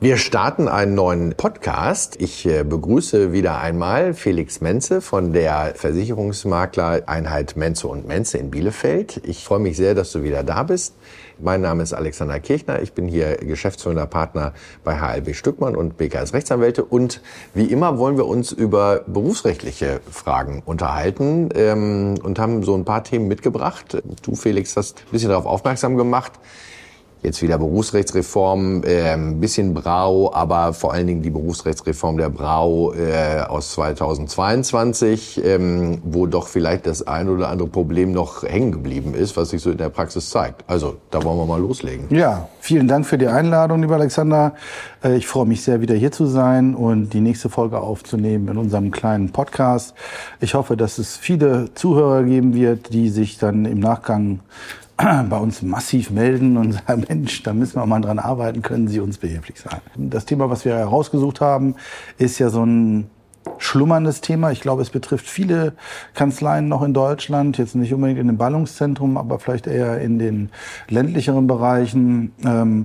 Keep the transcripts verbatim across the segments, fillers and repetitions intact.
Wir starten einen neuen Podcast. Ich äh, begrüße wieder einmal Felix Menze von der Versicherungsmakler-Einheit Menze und Menze in Bielefeld. Ich freue mich sehr, dass du wieder da bist. Mein Name ist Alexander Kirchner. Ich bin hier geschäftsführender Partner bei H L B Stückmann und B K S Rechtsanwälte. Und wie immer wollen wir uns über berufsrechtliche Fragen unterhalten ähm, und haben so ein paar Themen mitgebracht. Du, Felix, hast ein bisschen darauf aufmerksam gemacht. Jetzt wieder Berufsrechtsreform, äh, ein bisschen Brau, aber vor allen Dingen die Berufsrechtsreform der Brau äh, aus zweitausendzweiundzwanzig, ähm, wo doch vielleicht das ein oder andere Problem noch hängen geblieben ist, was sich so in der Praxis zeigt. Also, da wollen wir mal loslegen. Ja, vielen Dank für die Einladung, lieber Alexander. Äh, ich freue mich sehr, wieder hier zu sein und die nächste Folge aufzunehmen in unserem kleinen Podcast. Ich hoffe, dass es viele Zuhörer geben wird, die sich dann im Nachgang bei uns massiv melden und sagen, Mensch, da müssen wir mal dran arbeiten, können Sie uns behilflich sein. Das Thema, was wir herausgesucht haben, ist ja so ein schlummerndes Thema. Ich glaube, es betrifft viele Kanzleien noch in Deutschland, jetzt nicht unbedingt in dem Ballungszentrum, aber vielleicht eher in den ländlicheren Bereichen.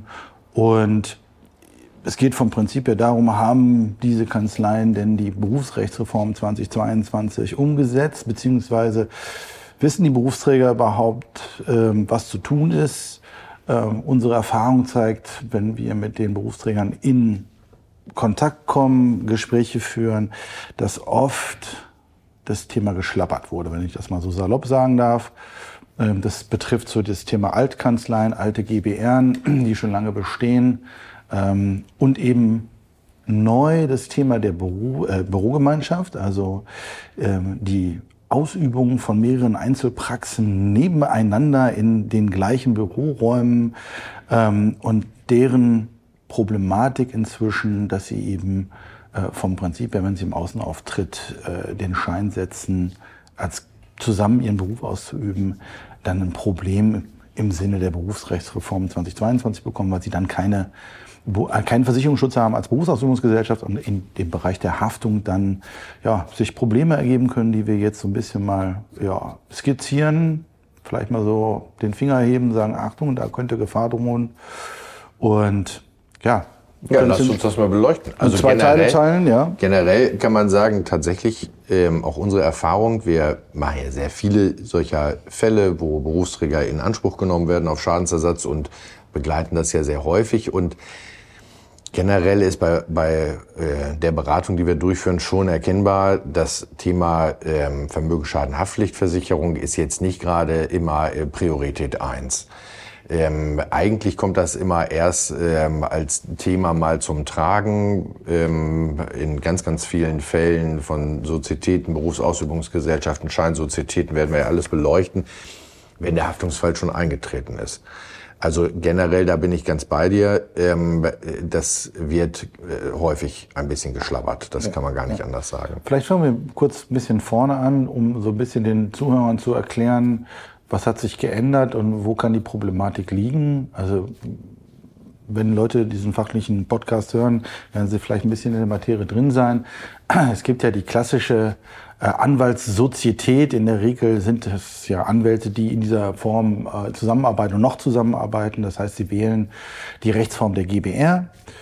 Und es geht vom Prinzip her darum, haben diese Kanzleien denn die Berufsrechtsreform zweitausendzweiundzwanzig umgesetzt, beziehungsweise wissen die Berufsträger überhaupt, ähm, was zu tun ist? Ähm, unsere Erfahrung zeigt, wenn wir mit den Berufsträgern in Kontakt kommen, Gespräche führen, dass oft das Thema geschlappert wurde, wenn ich das mal so salopp sagen darf. Ähm, das betrifft so das Thema Altkanzleien, alte G b R'n, die schon lange bestehen, ähm, und eben neu das Thema der Büro, äh, Bürogemeinschaft, also ähm, die Ausübung von mehreren Einzelpraxen nebeneinander in den gleichen Büroräumen ähm, und deren Problematik inzwischen, dass sie eben äh, vom Prinzip her, wenn sie im Außenauftritt äh, den Schein setzen, als zusammen ihren Beruf auszuüben, dann ein Problem im Sinne der Berufsrechtsreform zweitausendzweiundzwanzig bekommen, weil sie dann keine keinen Versicherungsschutz haben als Berufsausübungsgesellschaft und in dem Bereich der Haftung dann ja sich Probleme ergeben können, die wir jetzt so ein bisschen mal ja skizzieren, vielleicht mal so den Finger heben, sagen, Achtung, da könnte Gefahr drohen. Und ja, ja, lass uns das mal beleuchten. Also zwei generell, Teile teilen, ja. Generell kann man sagen, tatsächlich ähm, auch unsere Erfahrung, wir machen ja sehr viele solcher Fälle, wo Berufsträger in Anspruch genommen werden auf Schadensersatz und begleiten das ja sehr häufig. Und generell ist bei, bei äh, der Beratung, die wir durchführen, schon erkennbar, das Thema ähm, Vermögensschadenhaftpflichtversicherung ist jetzt nicht gerade immer äh, Priorität eins. Ähm, eigentlich kommt das immer erst ähm, als Thema mal zum Tragen. Ähm, in ganz, ganz vielen Fällen von Sozietäten, Berufsausübungsgesellschaften, Scheinsozietäten werden wir ja alles beleuchten, wenn der Haftungsfall schon eingetreten ist. Also generell, da bin ich ganz bei dir. Ähm, das wird äh, häufig ein bisschen geschlabbert. Das ja, kann man gar nicht ja. anders sagen. Vielleicht fangen wir kurz ein bisschen vorne an, um so ein bisschen den Zuhörern zu erklären, was hat sich geändert und wo kann die Problematik liegen. Also wenn Leute diesen fachlichen Podcast hören, werden sie vielleicht ein bisschen in der Materie drin sein. Es gibt ja die klassische Äh, Anwaltssozietät. In der Regel sind es ja Anwälte, die in dieser Form äh, zusammenarbeiten und noch zusammenarbeiten. Das heißt, sie wählen die Rechtsform der G b R,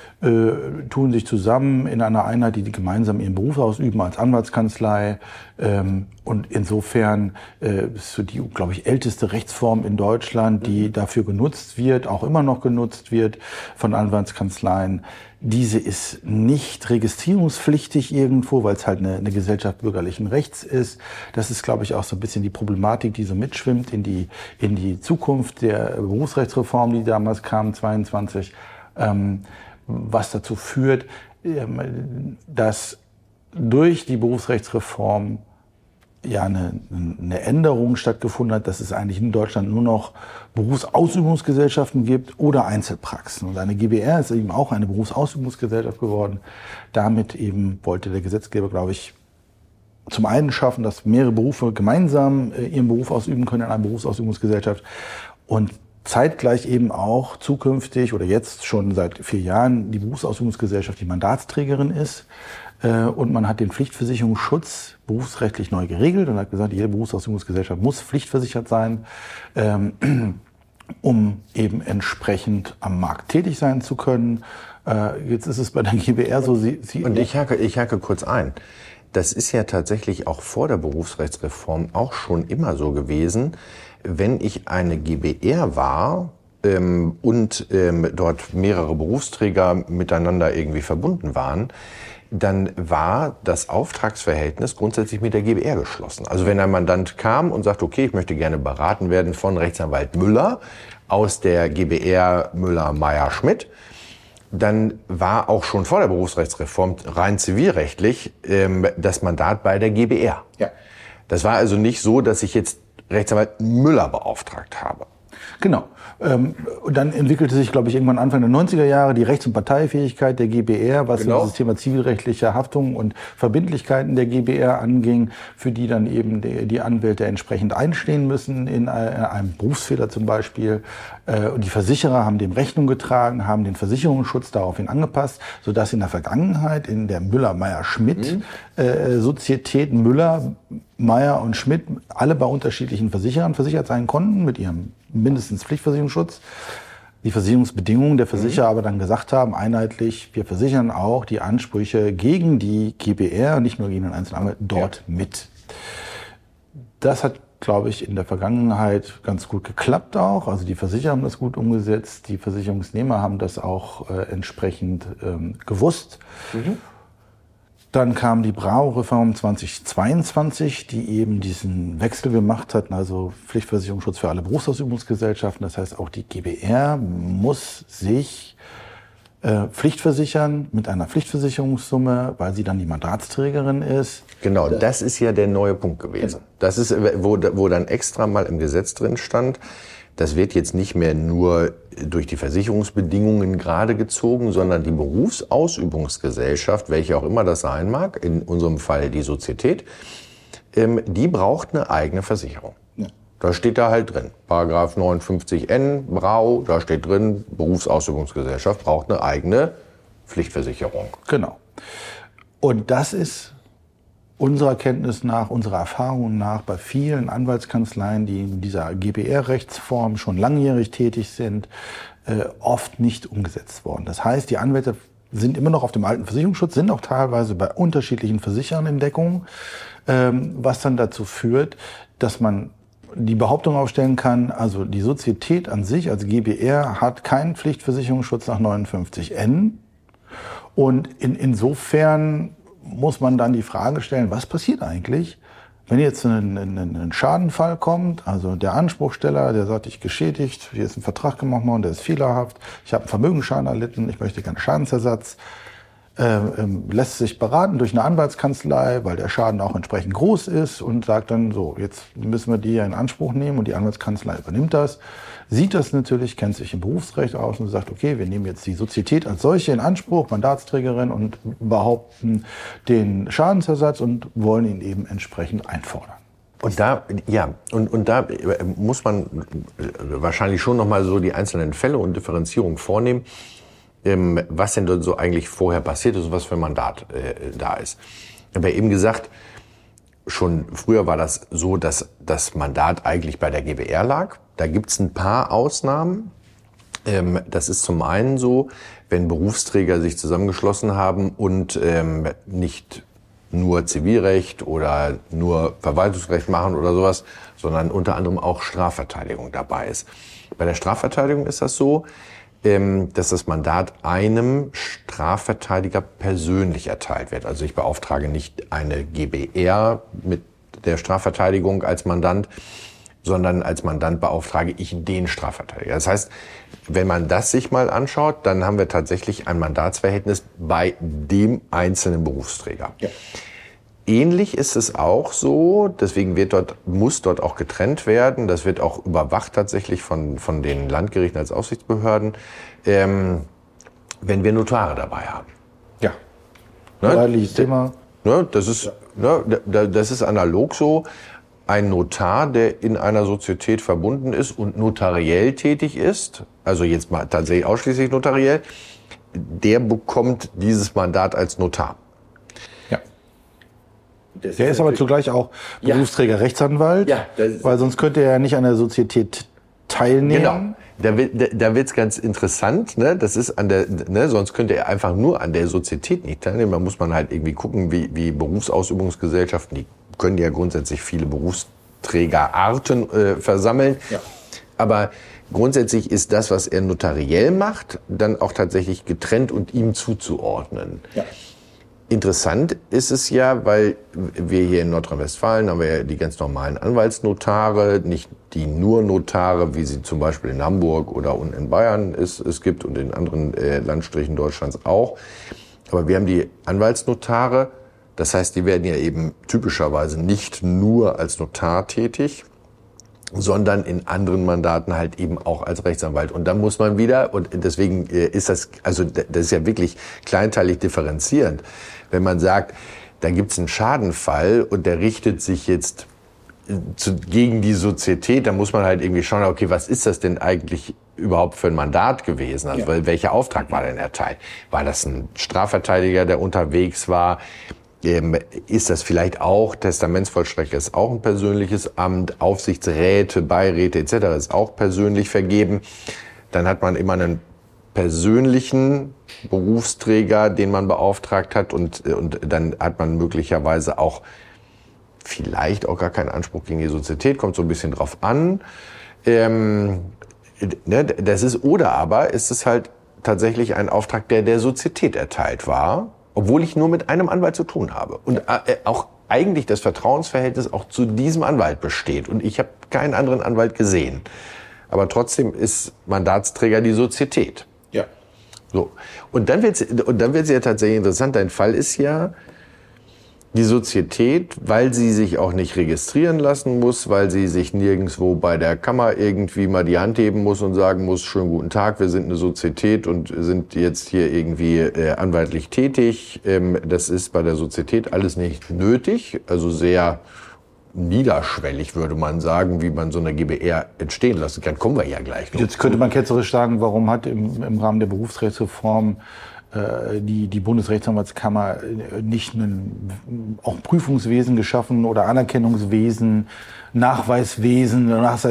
äh, tun sich zusammen in einer Einheit, die, die gemeinsam ihren Beruf ausüben als Anwaltskanzlei. Ähm, und insofern äh, ist so die, glaube ich, älteste Rechtsform in Deutschland, die dafür genutzt wird, auch immer noch genutzt wird von Anwaltskanzleien. Diese ist nicht registrierungspflichtig irgendwo, weil es halt eine, eine Gesellschaft bürgerlichen Rechts ist. Das ist, glaube ich, auch so ein bisschen die Problematik, die so mitschwimmt in die, in die Zukunft der Berufsrechtsreform, die damals kam, zweiundzwanzig, ähm, was dazu führt, ähm, dass durch die Berufsrechtsreform ja eine, eine Änderung stattgefunden hat, dass es eigentlich in Deutschland nur noch Berufsausübungsgesellschaften gibt oder Einzelpraxen. Und eine G b R ist eben auch eine Berufsausübungsgesellschaft geworden. Damit eben wollte der Gesetzgeber, glaube ich, zum einen schaffen, dass mehrere Berufe gemeinsam ihren Beruf ausüben können in einer Berufsausübungsgesellschaft und zeitgleich eben auch zukünftig oder jetzt schon seit vier Jahren die Berufsausübungsgesellschaft die Mandatsträgerin ist. Und man hat den Pflichtversicherungsschutz berufsrechtlich neu geregelt und hat gesagt, jede Berufsausübungsgesellschaft muss pflichtversichert sein, ähm, um eben entsprechend am Markt tätig sein zu können. Äh, jetzt ist es bei der G b R so, Sie... Sie Und ich hake, ich hake kurz ein. Das ist ja tatsächlich auch vor der Berufsrechtsreform auch schon immer so gewesen. Wenn ich eine G b R war ähm, und ähm, dort mehrere Berufsträger miteinander irgendwie verbunden waren, dann war das Auftragsverhältnis grundsätzlich mit der G b R geschlossen. Also wenn ein Mandant kam und sagt, okay, ich möchte gerne beraten werden von Rechtsanwalt Müller aus der G b R Müller-Meyer-Schmidt, dann war auch schon vor der Berufsrechtsreform rein zivilrechtlich ähm, das Mandat bei der G b R. Ja. Das war also nicht so, dass ich jetzt Rechtsanwalt Müller beauftragt habe. Genau. Ähm, und dann entwickelte sich, glaube ich, irgendwann Anfang der neunziger Jahre die Rechts- und Parteifähigkeit der G b R, was Genau. dieses Thema zivilrechtlicher Haftung und Verbindlichkeiten der G b R anging, für die dann eben die, die Anwälte entsprechend einstehen müssen, in einem Berufsfehler zum Beispiel. Äh, und die Versicherer haben dem Rechnung getragen, haben den Versicherungsschutz daraufhin angepasst, sodass in der Vergangenheit in der Müller-Meyer-Schmidt-Sozietät mhm. äh, Müller, Meyer und Schmidt alle bei unterschiedlichen Versicherern versichert sein konnten mit ihrem mindestens Pflichtversicherungsschutz. Die Versicherungsbedingungen der Versicherer mhm. aber dann gesagt haben, einheitlich, wir versichern auch die Ansprüche gegen die G b R, nicht nur gegen den einzelnen Anwalt, dort ja. mit. Das hat, glaube ich, in der Vergangenheit ganz gut geklappt auch. Also die Versicherer haben das gut umgesetzt, die Versicherungsnehmer haben das auch äh, entsprechend ähm, gewusst. Mhm. Dann kam die Brau-Reform zweitausendzweiundzwanzig, die eben diesen Wechsel gemacht hat, also Pflichtversicherungsschutz für alle Berufsausübungsgesellschaften. Das heißt, auch die G b R muss sich äh, pflichtversichern mit einer Pflichtversicherungssumme, weil sie dann die Mandatsträgerin ist. Genau, das ist ja der neue Punkt gewesen. Das ist, wo, wo dann extra mal im Gesetz drin stand, das wird jetzt nicht mehr nur durch die Versicherungsbedingungen gerade gezogen, sondern die Berufsausübungsgesellschaft, welche auch immer das sein mag, in unserem Fall die Sozietät, ähm, die braucht eine eigene Versicherung. Ja. Da steht da halt drin, Paragraph neunundfünfzig N, Brau, da steht drin, Berufsausübungsgesellschaft braucht eine eigene Pflichtversicherung. Genau. Und das ist unserer Kenntnis nach, unserer Erfahrung nach bei vielen Anwaltskanzleien, die in dieser G b R-Rechtsform schon langjährig tätig sind, äh, oft nicht umgesetzt worden. Das heißt, die Anwälte sind immer noch auf dem alten Versicherungsschutz, sind auch teilweise bei unterschiedlichen Versicherern in Deckung, ähm, was dann dazu führt, dass man die Behauptung aufstellen kann, also die Sozietät an sich als G b R hat keinen Pflichtversicherungsschutz nach neunundfünfzig N und in, insofern muss man dann die Frage stellen, was passiert eigentlich, wenn jetzt ein, ein, ein Schadenfall kommt, also der Anspruchsteller, der sagt, ich geschädigt, hier ist ein Vertrag gemacht worden, der ist fehlerhaft, ich habe einen Vermögensschaden erlitten, ich möchte gerne Schadensersatz, äh, ähm, lässt sich beraten durch eine Anwaltskanzlei, weil der Schaden auch entsprechend groß ist und sagt dann so, jetzt müssen wir die ja in Anspruch nehmen und die Anwaltskanzlei übernimmt das. Sieht das natürlich, kennt sich im Berufsrecht aus und sagt, okay, wir nehmen jetzt die Sozietät als solche in Anspruch, Mandatsträgerin, und behaupten den Schadensersatz und wollen ihn eben entsprechend einfordern. Und da, ja, und, und da muss man wahrscheinlich schon nochmal so die einzelnen Fälle und Differenzierung vornehmen, ähm, was denn dort so eigentlich vorher passiert ist und was für ein Mandat äh, da ist. Ich habe ja eben gesagt, schon früher war das so, dass das Mandat eigentlich bei der G b R lag. Da gibt's ein paar Ausnahmen. Ähm, das ist zum einen so, wenn Berufsträger sich zusammengeschlossen haben und ähm, nicht nur Zivilrecht oder nur Verwaltungsrecht machen oder sowas, sondern unter anderem auch Strafverteidigung dabei ist. Bei der Strafverteidigung ist das so, ähm, dass das Mandat einem Strafverteidiger persönlich erteilt wird. Also ich beauftrage nicht eine G b R mit der Strafverteidigung als Mandant, sondern als Mandant beauftrage ich den Strafverteidiger. Das heißt, wenn man das sich mal anschaut, dann haben wir tatsächlich ein Mandatsverhältnis bei dem einzelnen Berufsträger. Ja. Ähnlich ist es auch so, deswegen wird dort, muss dort auch getrennt werden, das wird auch überwacht tatsächlich von, von den Landgerichten als Aufsichtsbehörden, ähm, wenn wir Notare dabei haben. Ja, ne? Thema. Ne, das ist, ne, das ist analog so. Ein Notar, der in einer Sozietät verbunden ist und notariell tätig ist, also jetzt mal tatsächlich ausschließlich notariell, der bekommt dieses Mandat als Notar. Ja. Das der ist, ist aber zugleich auch Berufsträger ja. Rechtsanwalt, ja, weil sonst könnte er ja nicht an der Sozietät teilnehmen. Genau. da wird da, da wird's ganz interessant, ne? Das ist an der, ne? Sonst könnte er einfach nur an der Sozietät nicht teilnehmen. Da muss man halt irgendwie gucken, wie, wie Berufsausübungsgesellschaften, die können ja grundsätzlich viele Berufsträgerarten äh, versammeln. Ja. Aber grundsätzlich ist das, was er notariell macht, dann auch tatsächlich getrennt und ihm zuzuordnen. Ja. Interessant ist es ja, weil wir hier in Nordrhein-Westfalen haben wir ja die ganz normalen Anwaltsnotare, nicht die nur Notare, wie sie zum Beispiel in Hamburg oder unten in Bayern es, es gibt und in anderen äh, Landstrichen Deutschlands auch. Aber wir haben die Anwaltsnotare, das heißt, die werden ja eben typischerweise nicht nur als Notar tätig, sondern in anderen Mandaten halt eben auch als Rechtsanwalt. Und dann muss man wieder, und deswegen ist das, also das ist ja wirklich kleinteilig differenzierend, wenn man sagt, da gibt's einen Schadenfall und der richtet sich jetzt zu, gegen die Sozietät, dann muss man halt irgendwie schauen, okay, was ist das denn eigentlich überhaupt für ein Mandat gewesen? Also ja. welcher Auftrag war denn erteilt? War das ein Strafverteidiger, der unterwegs war? Ist das vielleicht auch, Testamentsvollstrecker ist auch ein persönliches Amt, Aufsichtsräte, Beiräte et cetera ist auch persönlich vergeben. Dann hat man immer einen persönlichen Berufsträger, den man beauftragt hat und, und dann hat man möglicherweise auch vielleicht auch gar keinen Anspruch gegen die Sozietät, kommt so ein bisschen drauf an. Ähm, das ist, oder aber ist es halt tatsächlich ein Auftrag, der der Sozietät erteilt war, obwohl ich nur mit einem Anwalt zu tun habe. Und äh, auch eigentlich das Vertrauensverhältnis auch zu diesem Anwalt besteht. Und ich habe keinen anderen Anwalt gesehen. Aber trotzdem ist Mandatsträger die Sozietät. Ja. So. Und dann wird's, und dann wird's ja tatsächlich interessant. Dein Fall ist ja, die Sozietät, weil sie sich auch nicht registrieren lassen muss, weil sie sich nirgendwo bei der Kammer irgendwie mal die Hand heben muss und sagen muss, schönen guten Tag, wir sind eine Sozietät und sind jetzt hier irgendwie äh, anwaltlich tätig. Ähm, das ist bei der Sozietät alles nicht nötig, also sehr niederschwellig, würde man sagen, wie man so eine G b R entstehen lassen kann. Kommen wir ja gleich noch. Jetzt könnte man ketzerisch sagen, warum hat im, im Rahmen der Berufsrechtsreform die, die Bundesrechtsanwaltskammer nicht ein auch Prüfungswesen geschaffen oder Anerkennungswesen, Nachweiswesen,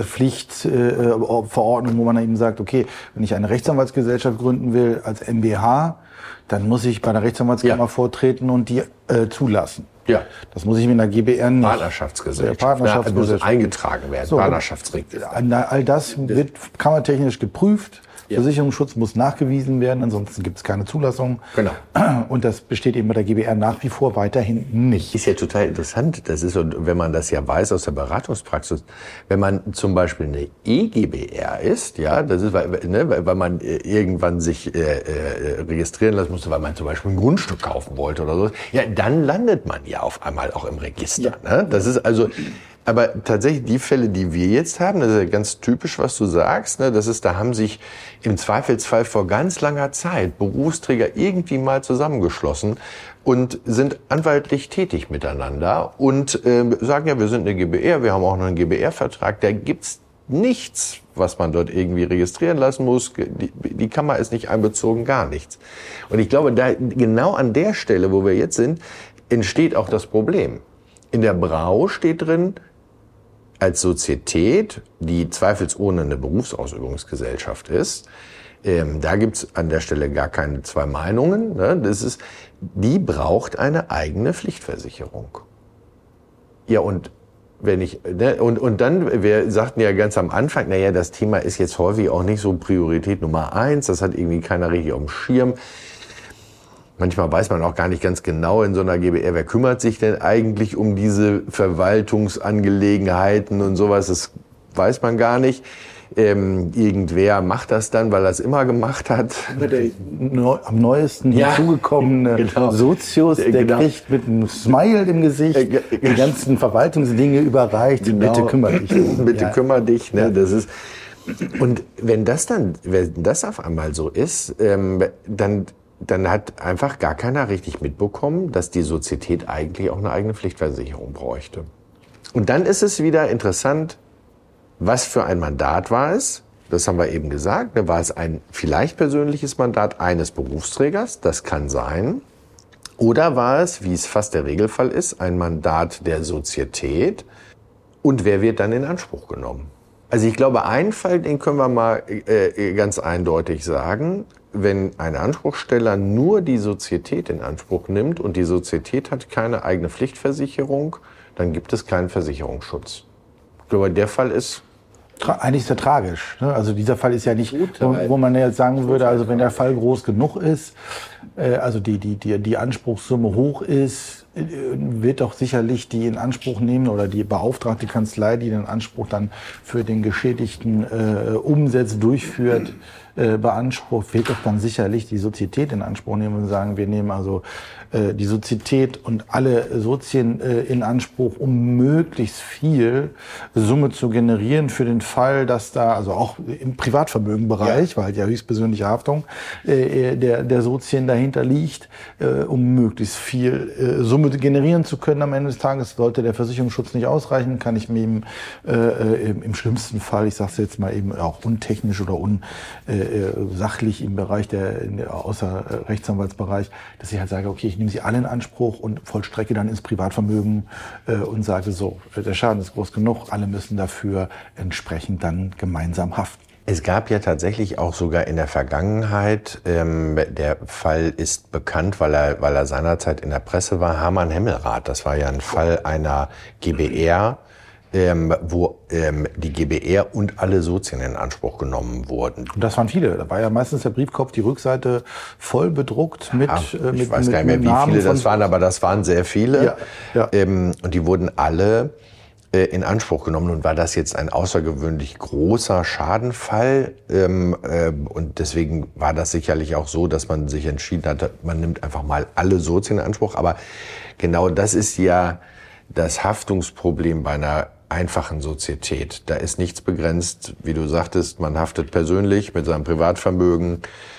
Nachweispflichtverordnung, wo man eben sagt, okay, wenn ich eine Rechtsanwaltsgesellschaft gründen will als M b H, dann muss ich bei der Rechtsanwaltskammer ja. vortreten und die äh, zulassen. Ja. Das muss ich mit einer G b R nicht. Partnerschaftsgesellschaft. Ja, Partnerschaftsgesellschaft. Ja, muss eingetragen werden. So, Partnerschaftsregister. All das wird kammertechnisch geprüft. Ja. Versicherungsschutz muss nachgewiesen werden, ansonsten gibt es keine Zulassung. Genau. Und das besteht eben bei der G b R nach wie vor weiterhin nicht. Ist ja total interessant. Das ist so, wenn man das ja weiß aus der Beratungspraxis, wenn man zum Beispiel eine E G b R ist, ja, das ist, weil, ne, weil man irgendwann sich äh, äh, registrieren lassen musste, weil man zum Beispiel ein Grundstück kaufen wollte oder so, ja, dann landet man ja auf einmal auch im Register. Ja. Ne? Das ist also. Aber tatsächlich die Fälle, die wir jetzt haben, das ist ja ganz typisch, was du sagst, ne? Das ist, da haben sich im Zweifelsfall vor ganz langer Zeit Berufsträger irgendwie mal zusammengeschlossen und sind anwaltlich tätig miteinander und äh, sagen, ja, wir sind eine G b R, wir haben auch noch einen G b R-Vertrag, da gibt's nichts, was man dort irgendwie registrieren lassen muss. Die, die Kammer ist nicht einbezogen, gar nichts. Und ich glaube, da genau an der Stelle, wo wir jetzt sind, entsteht auch das Problem. In der Brau steht drin, als Sozietät, die zweifelsohne eine Berufsausübungsgesellschaft ist, ähm, da gibt's an der Stelle gar keine zwei Meinungen. Ne? Das ist, die braucht eine eigene Pflichtversicherung. Ja, und wenn ich, ne, und, und dann, wir sagten ja ganz am Anfang, naja, das Thema ist jetzt häufig auch nicht so Priorität Nummer eins, das hat irgendwie keiner richtig auf dem Schirm. Manchmal weiß man auch gar nicht ganz genau in so einer G b R, wer kümmert sich denn eigentlich um diese Verwaltungsangelegenheiten und sowas, das weiß man gar nicht. Ähm, irgendwer macht das dann, weil er es immer gemacht hat. Der neu, am neuesten ja, hinzugekommene genau. Sozius, der genau. kriegt mit einem Smile im Gesicht äh, die ganzen Verwaltungsdinge überreicht. Genau. Bitte kümmere dich. Bitte ja. kümmere dich. Ne? Das ist, und wenn das dann, wenn das auf einmal so ist, ähm, dann dann hat einfach gar keiner richtig mitbekommen, dass die Sozietät eigentlich auch eine eigene Pflichtversicherung bräuchte. Und dann ist es wieder interessant, was für ein Mandat war es? Das haben wir eben gesagt. War es ein vielleicht persönliches Mandat eines Berufsträgers? Das kann sein. Oder war es, wie es fast der Regelfall ist, ein Mandat der Sozietät? Und wer wird dann in Anspruch genommen? Also ich glaube, einen Fall, den können wir mal äh, ganz eindeutig sagen. Wenn ein Anspruchsteller nur die Sozietät in Anspruch nimmt und die Sozietät hat keine eigene Pflichtversicherung, dann gibt es keinen Versicherungsschutz. Ich glaube, der Fall ist... Tra- Eigentlich ist er tragisch. Ne? Also dieser Fall ist ja nicht, wo, wo man jetzt sagen würde, also wenn der Fall groß genug ist, äh, also die, die, die, die Anspruchssumme hoch ist, äh, wird doch sicherlich die in Anspruch nehmen oder die beauftragte Kanzlei, die den Anspruch dann für den Geschädigten äh, umsetzt, durchführt, äh, beansprucht, wird doch dann sicherlich die Sozietät in Anspruch nehmen und sagen, wir nehmen also äh, die Sozietät und alle Sozien äh, in Anspruch, um möglichst viel Summe zu generieren für den Fall, dass da, also auch im Privatvermögenbereich, ja. weil halt ja höchstpersönliche Haftung äh, der, der Sozien dahinter liegt, äh, um möglichst viel äh, Summe generieren zu können am Ende des Tages. Sollte der Versicherungsschutz nicht ausreichen, kann ich mir im, äh, im, im schlimmsten Fall, ich sage es jetzt mal eben auch untechnisch oder un äh, sachlich im Bereich der, der außer Rechtsanwaltsbereich, dass ich halt sage, okay, ich nehme sie alle in Anspruch und vollstrecke dann ins Privatvermögen äh, und sage so, der Schaden ist groß genug, alle müssen dafür entsprechend dann gemeinsam haften. Es gab ja tatsächlich auch sogar in der Vergangenheit, ähm, der Fall ist bekannt, weil er, weil er seinerzeit in der Presse war, Hermann Hemmelrath. Das war ja ein Fall einer G B R, Ähm, wo ähm, die G B R und alle Sozien in Anspruch genommen wurden. Und das waren viele. Da war ja meistens der Briefkopf, die Rückseite voll bedruckt mit, ja, äh, mit ich weiß mit, gar nicht mehr, wie Namen viele das waren, aber das waren sehr viele. Ja, ja. Ähm, und die wurden alle äh, in Anspruch genommen. Und war das jetzt ein außergewöhnlich großer Schadenfall? Ähm, äh, und deswegen war das sicherlich auch so, dass man sich entschieden hat, man nimmt einfach mal alle Sozien in Anspruch. Aber genau das ist ja das Haftungsproblem bei einer einfachen Sozietät. Da ist nichts begrenzt, wie du sagtest, man haftet persönlich mit seinem Privatvermögen,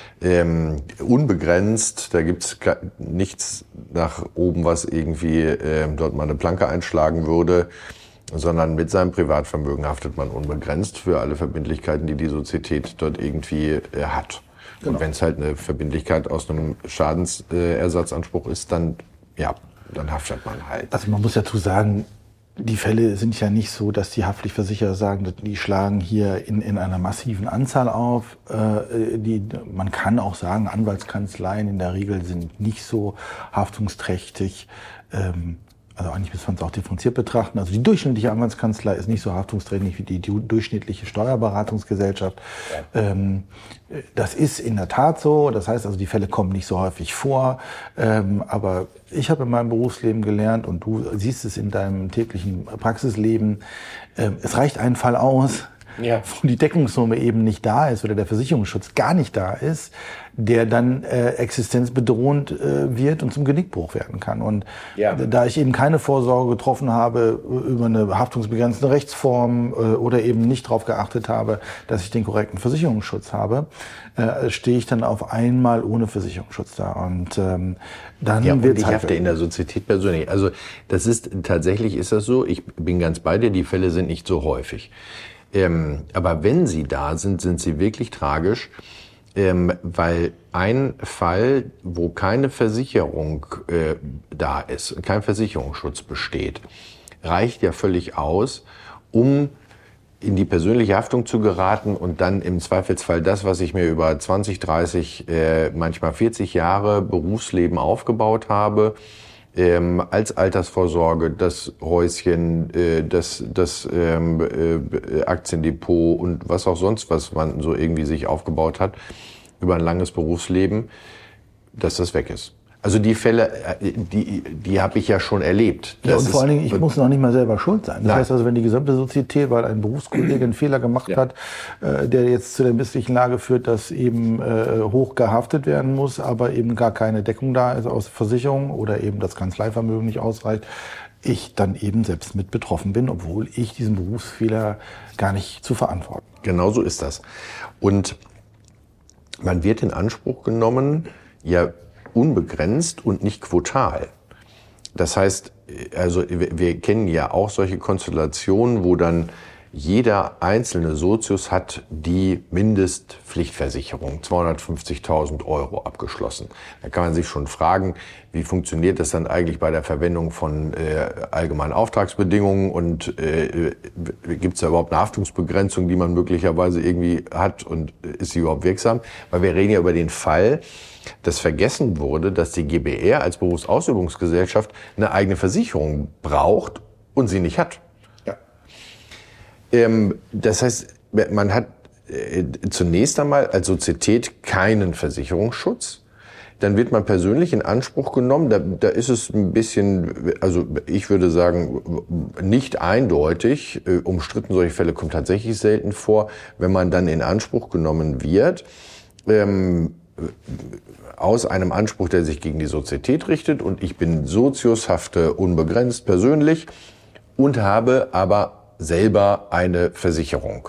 ähm, unbegrenzt, da gibt's nichts nach oben, was irgendwie äh, dort mal eine Planke einschlagen würde, sondern mit seinem Privatvermögen haftet man unbegrenzt für alle Verbindlichkeiten, die die Sozietät dort irgendwie äh, hat. Genau. Und wenn es halt eine Verbindlichkeit aus einem Schadensersatzanspruch ist, dann, ja, dann haftet man halt. Also man muss dazu sagen, die Fälle sind ja nicht so, dass die Haftpflichtversicherer sagen, die schlagen hier in, in einer massiven Anzahl auf. Äh, die, man kann auch sagen, Anwaltskanzleien in der Regel sind nicht so haftungsträchtig. Ähm, also eigentlich muss man es auch differenziert betrachten. Also die durchschnittliche Anwaltskanzlei ist nicht so haftungsträchtig wie die, die durchschnittliche Steuerberatungsgesellschaft. Ja. Ähm, das ist in der Tat so. Das heißt also, die Fälle kommen nicht so häufig vor. Ähm, aber ich habe in meinem Berufsleben gelernt, und du siehst es in deinem täglichen Praxisleben, äh, es reicht ein Fall aus, ja. wo die Deckungssumme eben nicht da ist oder der Versicherungsschutz gar nicht da ist, der dann äh, existenzbedrohend äh, wird und zum Genickbruch werden kann. Und ja. da ich eben keine Vorsorge getroffen habe über eine haftungsbegrenzende Rechtsform äh, oder eben nicht darauf geachtet habe, dass ich den korrekten Versicherungsschutz habe, äh, stehe ich dann auf einmal ohne Versicherungsschutz da. Und ähm, dann ja, wird ich hafte in der Sozietät persönlich. Also das ist tatsächlich ist das so. Ich bin ganz bei dir. Die Fälle sind nicht so häufig. Ähm, aber wenn sie da sind, sind sie wirklich tragisch. Ähm, weil ein Fall, wo keine Versicherung äh, da ist, kein Versicherungsschutz besteht, reicht ja völlig aus, um in die persönliche Haftung zu geraten und dann im Zweifelsfall das, was ich mir über zwanzig, dreißig, äh, manchmal vierzig Jahre Berufsleben aufgebaut habe, Ähm, als Altersvorsorge, das Häuschen, äh, das, das ähm, äh, Aktiendepot und was auch sonst, was man so irgendwie sich aufgebaut hat, über ein langes Berufsleben, dass das weg ist. Also die Fälle, die, die habe ich ja schon erlebt. Ja, und vor allen Dingen, ich muss noch nicht mal selber schuld sein. Das Nein. heißt also, wenn die gesamte Sozietät, weil ein Berufskollege einen Fehler gemacht ja. hat, äh, der jetzt zu der misslichen Lage führt, dass eben äh, hoch gehaftet werden muss, aber eben gar keine Deckung da ist aus Versicherung oder eben das Kanzleivermögen nicht ausreicht, ich dann eben selbst mit betroffen bin, obwohl ich diesen Berufsfehler gar nicht zu verantworten. Genau so ist das. Und man wird in Anspruch genommen, ja, unbegrenzt und nicht quotal. Das heißt, also wir kennen ja auch solche Konstellationen, wo dann jeder einzelne Sozius hat die Mindestpflichtversicherung, zweihundertfünfzigtausend Euro abgeschlossen. Da kann man sich schon fragen, wie funktioniert das dann eigentlich bei der Verwendung von äh, allgemeinen Auftragsbedingungen und äh, gibt es da überhaupt eine Haftungsbegrenzung, die man möglicherweise irgendwie hat und ist sie überhaupt wirksam? Weil wir reden ja über den Fall, dass vergessen wurde, dass die G B R als Berufsausübungsgesellschaft eine eigene Versicherung braucht und sie nicht hat. Ja. Ähm, das heißt, man hat äh, zunächst einmal als Sozietät keinen Versicherungsschutz. Dann wird man persönlich in Anspruch genommen. Da, da ist es ein bisschen, also ich würde sagen, nicht eindeutig. Äh, umstritten, solche Fälle kommen tatsächlich selten vor. Wenn man dann in Anspruch genommen wird, ähm, aus einem Anspruch, der sich gegen die Sozietät richtet, und ich bin Sozius, hafte unbegrenzt persönlich und habe aber selber eine Versicherung.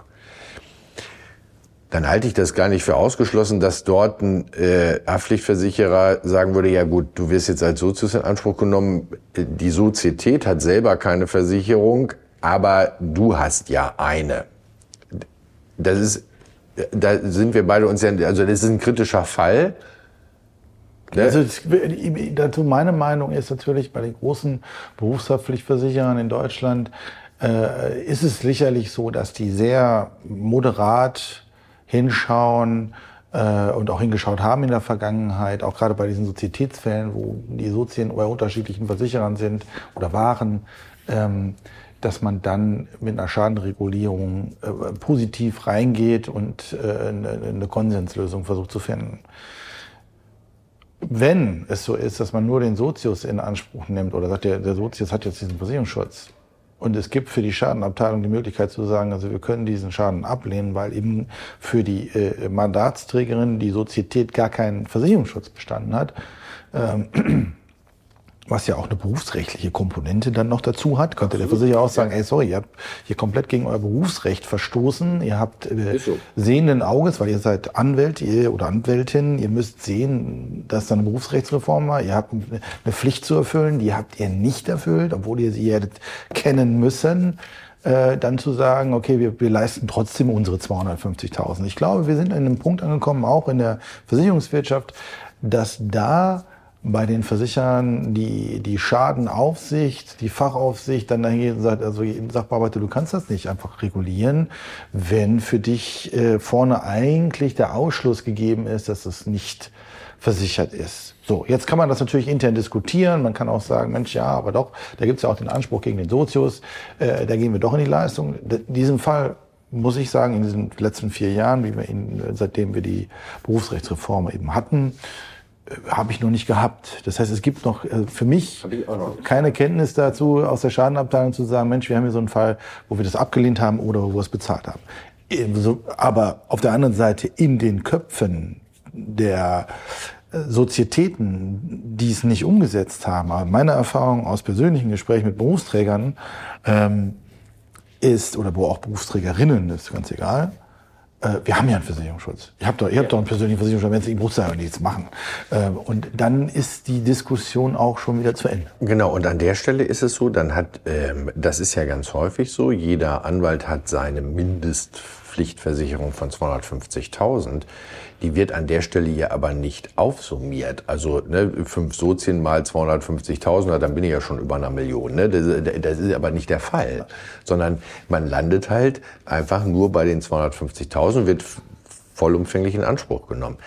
Dann halte ich das gar nicht für ausgeschlossen, dass dort ein äh, Haftpflichtversicherer sagen würde, ja gut, du wirst jetzt als Sozius in Anspruch genommen, die Sozietät hat selber keine Versicherung, aber du hast ja eine. Das ist, da sind wir beide uns ja, also das ist ein kritischer Fall. Ne? Also dazu meine Meinung ist natürlich, bei den großen Berufshaftpflichtversicherern in Deutschland äh, ist es sicherlich so, dass die sehr moderat hinschauen äh, und auch hingeschaut haben in der Vergangenheit, auch gerade bei diesen Sozietätsfällen, wo die Sozien bei unterschiedlichen Versicherern sind oder waren, ähm, dass man dann mit einer Schadenregulierung äh, positiv reingeht und äh, eine, eine Konsenslösung versucht zu finden. Wenn es so ist, dass man nur den Sozius in Anspruch nimmt oder sagt, der, der Sozius hat jetzt diesen Versicherungsschutz und es gibt für die Schadenabteilung die Möglichkeit zu sagen, also wir können diesen Schaden ablehnen, weil eben für die äh, Mandatsträgerin die Sozietät gar keinen Versicherungsschutz bestanden hat, ähm, was ja auch eine berufsrechtliche Komponente dann noch dazu hat, könnte der Versicherer auch sagen, ey, sorry, ihr habt hier komplett gegen euer Berufsrecht verstoßen, ihr habt äh, so. sehenden Auges, weil ihr seid Anwälte ihr, oder Anwältin, ihr müsst sehen, dass da eine Berufsrechtsreform war, ihr habt eine Pflicht zu erfüllen, die habt ihr nicht erfüllt, obwohl ihr sie hättet kennen müssen, äh, dann zu sagen, okay, wir, wir leisten trotzdem unsere zweihundertfünfzigtausend. Ich glaube, wir sind an einem Punkt angekommen, auch in der Versicherungswirtschaft, dass da bei den Versicherern die, die Schadenaufsicht, die Fachaufsicht dann dahin sagt, also Sachbearbeiter, du kannst das nicht einfach regulieren, wenn für dich äh, vorne eigentlich der Ausschluss gegeben ist, dass es nicht versichert ist. So, jetzt kann man das natürlich intern diskutieren. Man kann auch sagen, Mensch, ja, aber doch, da gibt es ja auch den Anspruch gegen den Sozius, äh, da gehen wir doch in die Leistung. In diesem Fall muss ich sagen, in diesen letzten vier Jahren, wie wir ihn, seitdem wir die Berufsrechtsreform eben hatten, habe ich noch nicht gehabt. Das heißt, es gibt noch äh, für mich noch keine Kenntnis dazu, aus der Schadenabteilung zu sagen, Mensch, wir haben hier so einen Fall, wo wir das abgelehnt haben oder wo wir es bezahlt haben. Ebenso, aber auf der anderen Seite in den Köpfen der Sozietäten, die es nicht umgesetzt haben, aber meine Erfahrung aus persönlichen Gesprächen mit Berufsträgern ähm, ist, oder wo auch Berufsträgerinnen, ist ganz egal, wir haben ja einen Versicherungsschutz. Ihr habt doch, ihr habt doch einen persönlichen Versicherungsschutz, wenn Sie im Berufsjahr nichts machen. Und dann ist die Diskussion auch schon wieder zu Ende. Genau, und an der Stelle ist es so, dann hat, ähm, das ist ja ganz häufig so, jeder Anwalt hat seine Mindestpflichtversicherung von zweihundertfünfzigtausend. Die wird an der Stelle ja aber nicht aufsummiert. Also ne, fünf Sozien mal zweihundertfünfzigtausend, dann bin ich ja schon über einer Million. Ne? Das, das ist aber nicht der Fall, sondern man landet halt einfach nur bei den zweihundertfünfzigtausend, wird vollumfänglich in Anspruch genommen.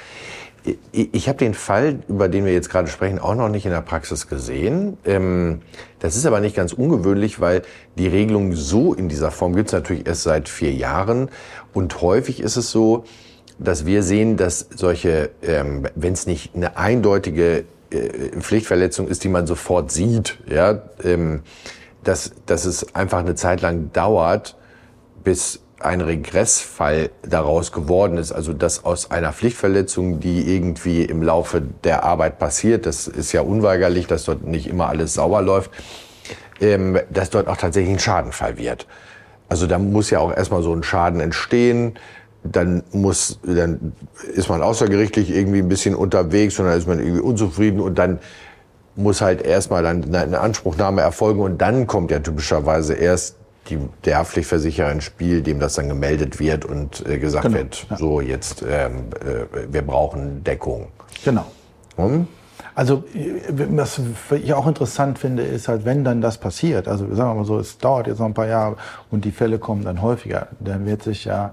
Ich habe den Fall, über den wir jetzt gerade sprechen, auch noch nicht in der Praxis gesehen. Das ist aber nicht ganz ungewöhnlich, weil die Regelung so in dieser Form gibt es natürlich erst seit vier Jahren. Und häufig ist es so, dass wir sehen, dass solche, ähm, wenn es nicht eine eindeutige äh, Pflichtverletzung ist, die man sofort sieht, ja, ähm, dass, dass es einfach eine Zeit lang dauert, bis ein Regressfall daraus geworden ist. Also dass aus einer Pflichtverletzung, die irgendwie im Laufe der Arbeit passiert, das ist ja unweigerlich, dass dort nicht immer alles sauber läuft, ähm, dass dort auch tatsächlich ein Schadenfall wird. Also da muss ja auch erstmal so ein Schaden entstehen. Dann muss, dann ist man außergerichtlich irgendwie ein bisschen unterwegs und dann ist man irgendwie unzufrieden und dann muss halt erstmal dann eine Anspruchnahme erfolgen und dann kommt ja typischerweise erst die, der Haftpflichtversicherer ins Spiel, dem das dann gemeldet wird und äh, gesagt genau, wird, ja. so jetzt, ähm, äh, wir brauchen Deckung. Genau. Hm? Also was ich auch interessant finde, ist halt, wenn dann das passiert, also sagen wir mal so, es dauert jetzt noch ein paar Jahre und die Fälle kommen dann häufiger, dann wird sich ja,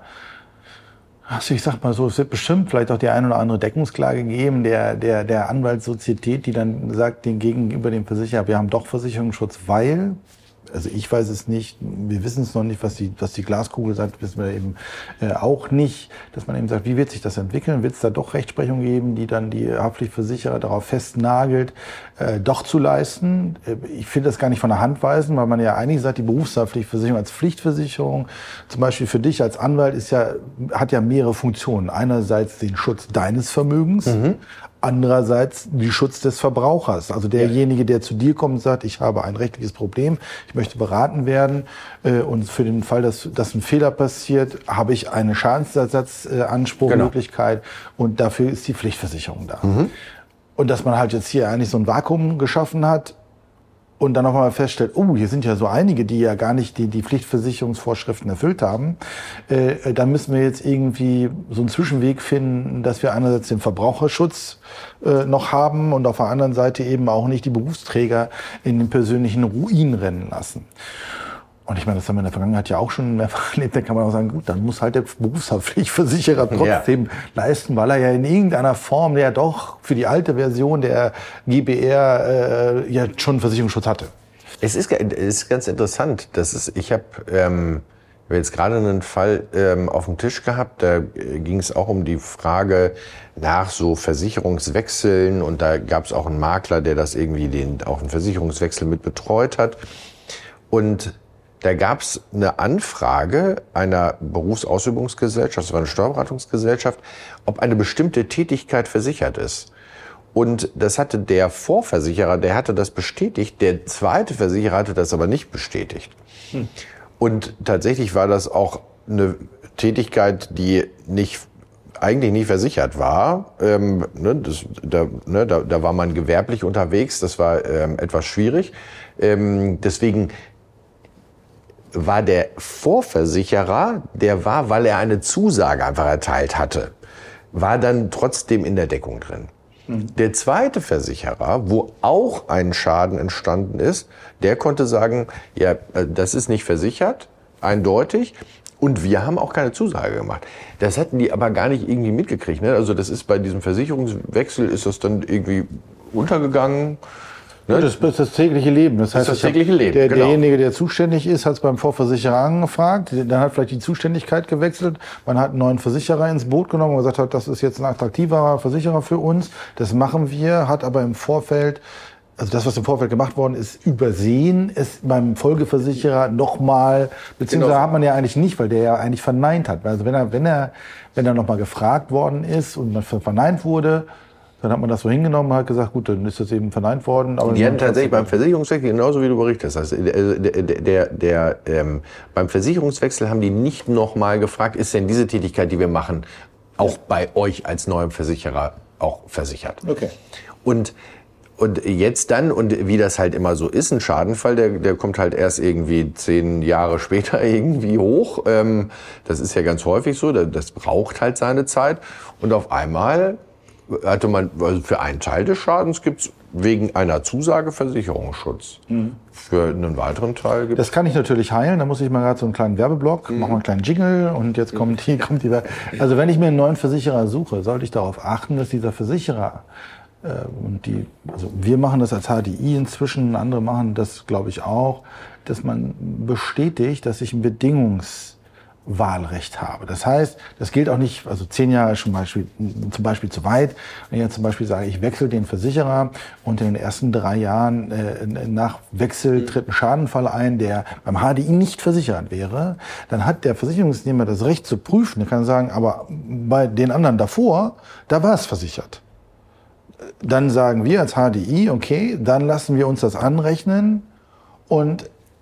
also ich sag mal so, es wird bestimmt vielleicht auch die ein oder andere Deckungsklage geben, der, der, der Anwaltssozietät, die dann sagt den gegenüber dem Versicherer, wir haben doch Versicherungsschutz, weil, also ich weiß es nicht, wir wissen es noch nicht, was die, was die Glaskugel sagt, wissen wir eben äh, auch nicht, dass man eben sagt, wie wird sich das entwickeln? Wird es da doch Rechtsprechung geben, die dann die Haftpflichtversicherer darauf festnagelt, äh, doch zu leisten? Äh, ich finde das gar nicht von der Hand weisen, weil man ja eigentlich sagt, die Berufshaftpflichtversicherung als Pflichtversicherung, zum Beispiel für dich als Anwalt, ist ja, hat ja mehrere Funktionen. Einerseits den Schutz deines Vermögens, mhm. andererseits den Schutz des Verbrauchers. Also derjenige, der zu dir kommt und sagt, ich habe ein rechtliches Problem, ich möchte beraten werden äh, und für den Fall, dass, dass ein Fehler passiert, habe ich eine Schadensersatzanspruchmöglichkeit genau. und dafür ist die Pflichtversicherung da. Mhm. Und dass man halt jetzt hier eigentlich so ein Vakuum geschaffen hat und dann nochmal feststellt, oh, hier sind ja so einige, die ja gar nicht die, die Pflichtversicherungsvorschriften erfüllt haben, äh, dann müssen wir jetzt irgendwie so einen Zwischenweg finden, dass wir einerseits den Verbraucherschutz äh, noch haben und auf der anderen Seite eben auch nicht die Berufsträger in den persönlichen Ruin rennen lassen. Und ich meine, das haben wir in der Vergangenheit ja auch schon mehrfach erlebt. Da kann man auch sagen, gut, dann muss halt der Berufshaftpflichtversicherer trotzdem ja. leisten, weil er ja in irgendeiner Form ja doch für die alte Version der G B R äh, ja schon Versicherungsschutz hatte. Es ist, es ist ganz interessant. Das ist, ich habe ähm, jetzt gerade einen Fall ähm, auf dem Tisch gehabt. Da ging es auch um die Frage nach so Versicherungswechseln. Und da gab es auch einen Makler, der das irgendwie den auch einen Versicherungswechsel mit betreut hat. Und da gab es eine Anfrage einer Berufsausübungsgesellschaft, das war eine Steuerberatungsgesellschaft, ob eine bestimmte Tätigkeit versichert ist. Und das hatte der Vorversicherer, der hatte das bestätigt, der zweite Versicherer hatte das aber nicht bestätigt. Hm. Und tatsächlich war das auch eine Tätigkeit, die nicht eigentlich nicht versichert war. Ähm, ne, das, da, ne, da, da war man gewerblich unterwegs, das war ähm, etwas schwierig. Ähm, deswegen war der Vorversicherer, der war, weil er eine Zusage einfach erteilt hatte, war dann trotzdem in der Deckung drin. Mhm. Der zweite Versicherer, wo auch ein Schaden entstanden ist, der konnte sagen, ja, das ist nicht versichert, eindeutig, und wir haben auch keine Zusage gemacht. Das hatten die aber gar nicht irgendwie mitgekriegt, ne? Also das ist bei diesem Versicherungswechsel ist das dann irgendwie untergegangen. Ne? Das ist das tägliche Leben. Das heißt, das, das tägliche Leben, der, genau. derjenige, der zuständig ist, hat es beim Vorversicherer angefragt. Dann hat vielleicht die Zuständigkeit gewechselt. Man hat einen neuen Versicherer ins Boot genommen und gesagt hat, das ist jetzt ein attraktiverer Versicherer für uns. Das machen wir, hat aber im Vorfeld, also das, was im Vorfeld gemacht worden ist, übersehen, es beim Folgeversicherer nochmal, beziehungsweise genau. hat man ja eigentlich nicht, weil der ja eigentlich verneint hat. Also wenn er, wenn er, wenn er nochmal gefragt worden ist und man verneint wurde, dann hat man das so hingenommen und hat gesagt, gut, dann ist das eben verneint worden. Aber die hatten tatsächlich beim Versicherungswechsel, genauso wie du berichtest, also der, der, der, der, ähm, beim Versicherungswechsel haben die nicht nochmal gefragt, ist denn diese Tätigkeit, die wir machen, auch bei euch als neuem Versicherer auch versichert? Okay. Und Und jetzt dann, und wie das halt immer so ist, ein Schadenfall, der, der kommt halt erst irgendwie zehn Jahre später irgendwie hoch. Ähm, das ist ja ganz häufig so, das braucht halt seine Zeit. Und auf einmal hatte man, also für einen Teil des Schadens gibt's wegen einer Zusage Versicherungsschutz. Mhm. Für einen weiteren Teil gibt's... Das kann ich natürlich heilen, da muss ich mal gerade so einen kleinen Werbeblock, mhm. machen wir einen kleinen Jingle und jetzt kommt die, kommt die... Also wenn ich mir einen neuen Versicherer suche, sollte ich darauf achten, dass dieser Versicherer äh, und die, also wir machen das als H D I inzwischen, andere machen das, glaube ich, auch, dass man bestätigt, dass ich ein Bedingungs Wahlrecht habe. Das heißt, das gilt auch nicht, also zehn Jahre ist zum Beispiel, zum Beispiel zu weit. Wenn ich jetzt zum Beispiel sage, ich wechsle den Versicherer und in den ersten drei Jahren äh, nach Wechsel tritt ein Schadenfall ein, der beim H D I nicht versichert wäre, dann hat der Versicherungsnehmer das Recht zu prüfen. Er kann sagen, aber bei den anderen davor, da war es versichert. Dann sagen wir als H D I, okay, dann lassen wir uns das anrechnen und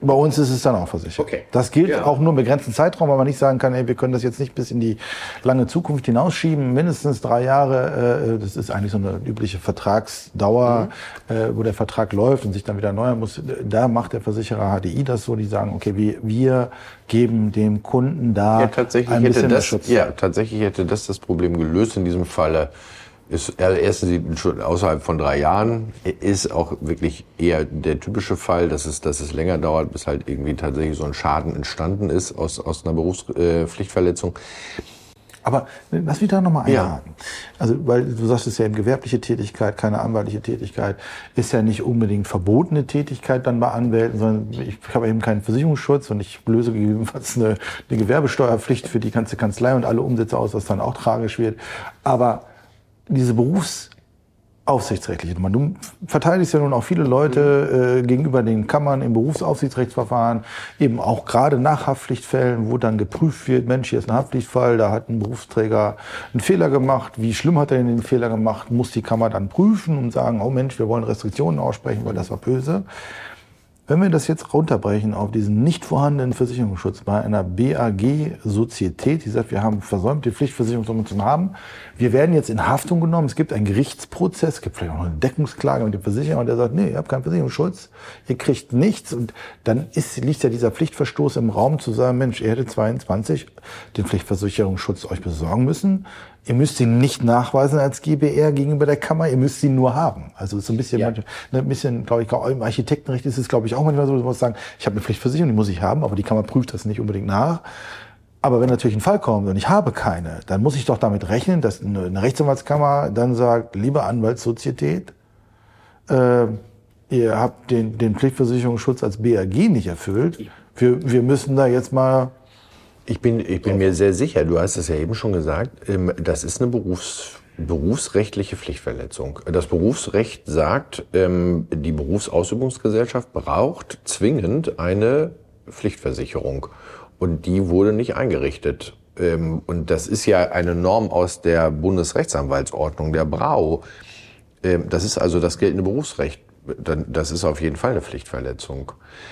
Bei uns ist es dann auch versichert. Okay. Das gilt Ja. auch nur im begrenzten Zeitraum, weil man nicht sagen kann, ey, wir können das jetzt nicht bis in die lange Zukunft hinausschieben. Mindestens drei Jahre, äh, das ist eigentlich so eine übliche Vertragsdauer, mhm. äh, wo der Vertrag läuft und sich dann wieder erneuern muss. Da macht der Versicherer H D I das so, die sagen, okay, wir, wir geben dem Kunden da ja, tatsächlich ein bisschen hätte das, Schutz. Ja, tatsächlich hätte das das Problem gelöst in diesem Falle. Ist erstens schon außerhalb von drei Jahren, ist auch wirklich eher der typische Fall, dass es, dass es länger dauert, bis halt irgendwie tatsächlich so ein Schaden entstanden ist aus, aus einer Berufspflichtverletzung. Aber lass mich da nochmal einhaken. Ja. Also, weil du sagst, es ist ja eben gewerbliche Tätigkeit, keine anwaltliche Tätigkeit, ist ja nicht unbedingt verbotene Tätigkeit dann bei Anwälten, sondern ich habe eben keinen Versicherungsschutz und ich löse gegebenenfalls eine, eine Gewerbesteuerpflicht für die ganze Kanzlei und alle Umsätze aus, was dann auch tragisch wird. Aber diese berufsaufsichtsrechtliche Nummer. Du verteidigst ja nun auch viele Leute äh, gegenüber den Kammern im Berufsaufsichtsrechtsverfahren, eben auch gerade nach Haftpflichtfällen, wo dann geprüft wird, Mensch, hier ist ein Haftpflichtfall, da hat ein Berufsträger einen Fehler gemacht, wie schlimm hat er denn den Fehler gemacht, muss die Kammer dann prüfen und sagen, oh Mensch, wir wollen Restriktionen aussprechen, weil das war böse. Wenn wir das jetzt runterbrechen auf diesen nicht vorhandenen Versicherungsschutz bei einer B A G-Sozietät, die sagt, wir haben versäumt, die Pflichtversicherungssumme zu haben, wir werden jetzt in Haftung genommen, es gibt einen Gerichtsprozess, es gibt vielleicht auch noch eine Deckungsklage mit dem Versicherer und der sagt, nee, ihr habt keinen Versicherungsschutz, ihr kriegt nichts und dann ist, liegt ja dieser Pflichtverstoß im Raum zu sagen, Mensch, ihr hättet zweiundzwanzig den Pflichtversicherungsschutz euch besorgen müssen. Ihr müsst ihn nicht nachweisen als G b R gegenüber der Kammer, ihr müsst ihn nur haben. Also so ein bisschen, ja. ein bisschen, glaube ich, im Architektenrecht ist es, glaube ich, auch manchmal so, du musst sagen, ich habe eine Pflichtversicherung, die muss ich haben, aber die Kammer prüft das nicht unbedingt nach. Aber wenn natürlich ein Fall kommt und ich habe keine, dann muss ich doch damit rechnen, dass eine Rechtsanwaltskammer dann sagt, liebe Anwaltssozietät, äh, ihr habt den, den Pflichtversicherungsschutz als B A G nicht erfüllt. Wir, wir müssen da jetzt mal... Ich bin, ich bin mir sehr sicher, du hast es ja eben schon gesagt, das ist eine Berufs, berufsrechtliche Pflichtverletzung. Das Berufsrecht sagt, die Berufsausübungsgesellschaft braucht zwingend eine Pflichtversicherung. Und die wurde nicht eingerichtet. Und das ist ja eine Norm aus der Bundesrechtsanwaltsordnung, der B R A U. Das ist also das geltende Berufsrecht. Das ist auf jeden Fall eine Pflichtverletzung.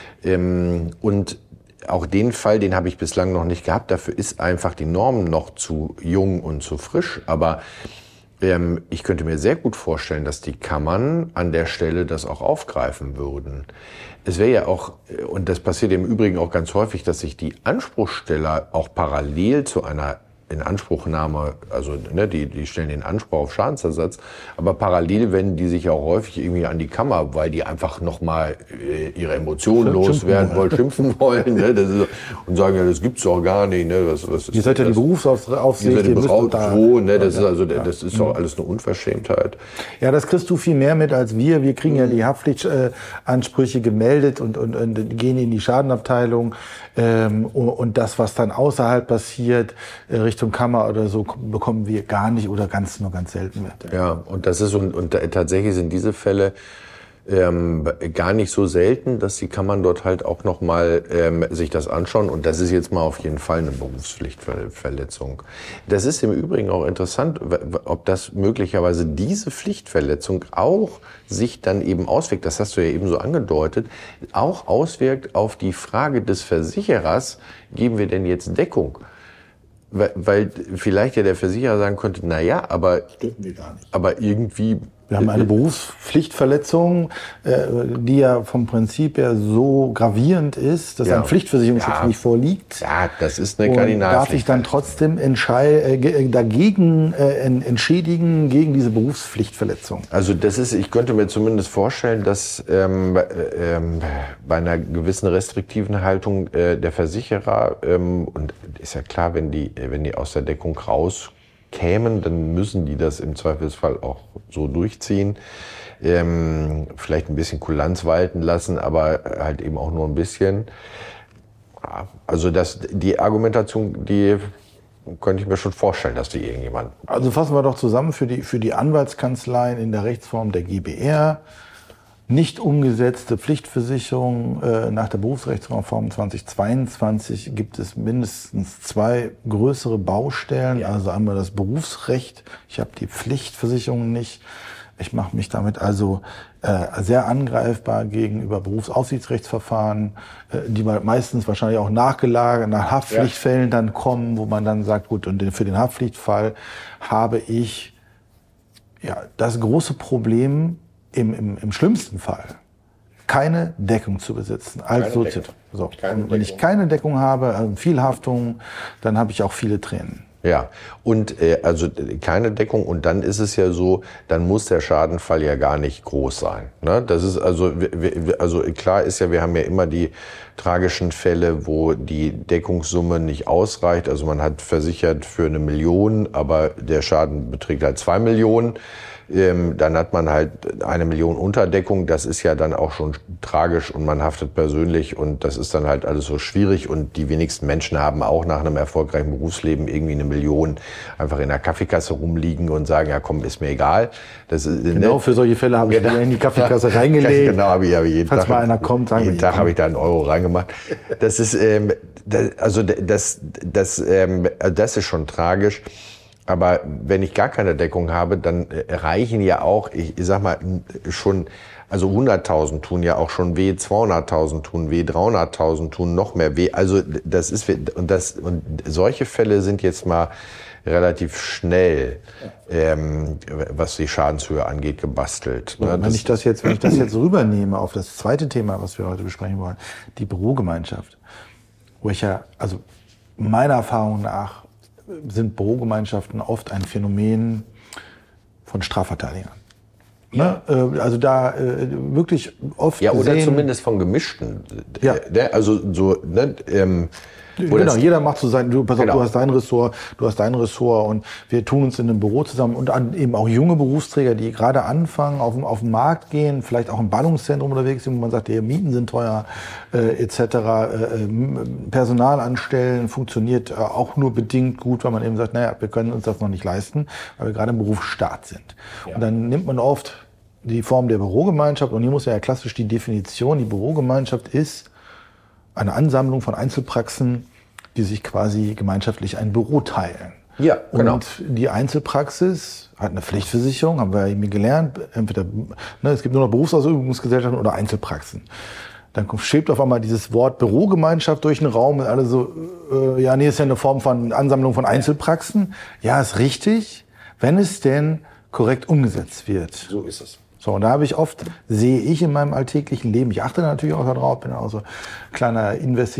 Und auch den Fall, den habe ich bislang noch nicht gehabt. Dafür ist einfach die Norm noch zu jung und zu frisch. Aber ähm, ich könnte mir sehr gut vorstellen, dass die Kammern an der Stelle das auch aufgreifen würden. Es wäre ja auch, und das passiert im Übrigen auch ganz häufig, dass sich die Anspruchsteller auch parallel zu einer Inanspruchnahme, also ne, die, die stellen den Anspruch auf Schadensersatz, aber parallel wenden die sich auch häufig irgendwie an die Kammer, weil die einfach nochmal äh, ihre Emotionen loswerden wollen, schimpfen wollen, ne, das ist, und sagen, ja, das gibt's doch gar nicht. Ne, was, was ist ihr seid ja die Berufsaufsicht. Ihr seid die Berufsaufsicht. so, ne, das ist also, das ist doch alles eine Unverschämtheit. Ja, das kriegst du viel mehr mit als wir. Wir kriegen ja die Haftpflichtansprüche gemeldet und, und, und gehen in die Schadenabteilung. Ähm, und das, was dann außerhalb passiert, Richtung Kammer oder so, bekommen wir gar nicht oder ganz nur ganz selten mit. Ja, und das ist und, und tatsächlich sind diese Fälle ähm, gar nicht so selten, dass die Kammern dort halt auch noch mal ähm, sich das anschauen. Und das ist jetzt mal auf jeden Fall eine Berufspflichtverletzung. Das ist im Übrigen auch interessant, ob das möglicherweise diese Pflichtverletzung auch sich dann eben auswirkt, das hast du ja eben so angedeutet, auch auswirkt auf die Frage des Versicherers, geben wir denn jetzt Deckung? Weil, weil vielleicht ja der Versicherer sagen könnte, na ja, aber, Dürfen wir gar nicht. aber irgendwie... Wir haben eine Berufspflichtverletzung, äh, die ja vom Prinzip her so gravierend ist, dass Ja. ein Pflichtversicherungsschutz Ja. nicht vorliegt. Ja, das ist eine Und Kardinalpflicht. darf ich dann trotzdem entschei- äh, ge- dagegen äh, entschädigen gegen diese Berufspflichtverletzung? Also das ist, ich könnte mir zumindest vorstellen, dass ähm, äh, ähm, bei einer gewissen restriktiven Haltung äh, der Versicherer, ähm, und ist ja klar, wenn die, wenn die aus der Deckung rauskämen, dann müssen die das im Zweifelsfall auch so durchziehen. Ähm, vielleicht ein bisschen Kulanz walten lassen, aber halt eben auch nur ein bisschen. Ja, also das, die Argumentation, die könnte ich mir schon vorstellen, dass die irgendjemand... Also fassen wir doch zusammen für die, für die Anwaltskanzleien in der Rechtsform der G b R. Nicht umgesetzte Pflichtversicherung äh, nach der Berufsrechtsreform zweitausendzweiundzwanzig gibt es mindestens zwei größere Baustellen. Ja. Also einmal das Berufsrecht. Ich habe die Pflichtversicherung nicht. Ich mache mich damit also äh, sehr angreifbar gegenüber Berufsaufsichtsrechtsverfahren, äh, die meistens wahrscheinlich auch nachgelagert, nach Haftpflichtfällen ja. dann kommen, wo man dann sagt, gut, und für den Haftpflichtfall habe ich ja das große Problem im, im, im schlimmsten Fall, keine Deckung zu besitzen. Also so. Und wenn ich keine Deckung habe, also viel Haftung, dann habe ich auch viele Tränen. Ja, und äh, also keine Deckung, und dann ist es ja so, dann muss der Schadenfall ja gar nicht groß sein. Ne? Das ist also, also klar ist ja, wir haben ja immer die tragischen Fälle, wo die Deckungssumme nicht ausreicht. Also man hat versichert für eine Million, aber der Schaden beträgt halt zwei Millionen. Ähm, dann hat man halt eine Million Unterdeckung. Das ist ja dann auch schon tragisch und man haftet persönlich und das ist dann halt alles so schwierig. Und die wenigsten Menschen haben auch nach einem erfolgreichen Berufsleben irgendwie eine Million einfach in der Kaffeekasse rumliegen und sagen, ja komm, ist mir egal. Das ist, genau, ne? Für solche Fälle habe ich ja in die Kaffeekasse reingelegt. Genau, habe ich, habe ich jeden Falls Tag. mal einer kommt, sagen jeden wir, Tag habe ich da einen Euro reingemacht. Das ist, ähm, das, also das, das, ähm, das ist schon tragisch. Aber wenn ich gar keine Deckung habe, dann reichen ja auch, ich, ich sag mal, schon, also hunderttausend tun ja auch schon weh, zweihunderttausend tun weh, dreihunderttausend tun noch mehr weh. Also das ist, und das, und solche Fälle sind jetzt mal relativ schnell, ähm, was die Schadenshöhe angeht, gebastelt. So, wenn ich das jetzt, wenn ich das jetzt rübernehme auf das zweite Thema, was wir heute besprechen wollen, die Bürogemeinschaft, wo ich ja, also meiner Erfahrung nach, sind Bürogemeinschaften oft ein Phänomen von Strafverteidigern. Ja. Ne? Also da äh, wirklich oft ja, oder sehen, zumindest von gemischten. Ja. Ne? Also so, ne, ähm, genau, jeder macht so sein, du, pass auf, genau. du hast dein Ressort, du hast dein Ressort und wir tun uns in einem Büro zusammen und an, eben auch junge Berufsträger, die gerade anfangen, auf, auf den Markt gehen, vielleicht auch im Ballungszentrum unterwegs sind, wo man sagt, die Mieten sind teuer, äh, et cetera. Äh, Personal anstellen funktioniert äh, auch nur bedingt gut, weil man eben sagt, naja, wir können uns das noch nicht leisten, weil wir gerade im Berufsstaat sind. Ja. Und dann nimmt man oft die Form der Bürogemeinschaft und hier muss ja klassisch die Definition, die Bürogemeinschaft ist eine Ansammlung von Einzelpraxen, die sich quasi gemeinschaftlich ein Büro teilen. Ja, genau. Und die Einzelpraxis hat eine Pflichtversicherung, haben wir ja irgendwie gelernt. Entweder, ne, es gibt nur noch Berufsausübungsgesellschaften oder Einzelpraxen. Dann schwebt auf einmal dieses Wort Bürogemeinschaft durch den Raum und alle so, äh, ja, nee, ist ja eine Form von Ansammlung von Einzelpraxen. Ja, ist richtig, wenn es denn korrekt umgesetzt wird. So ist es. So, und da habe ich oft, sehe ich in meinem alltäglichen Leben, ich achte natürlich auch darauf, bin auch so ein kleiner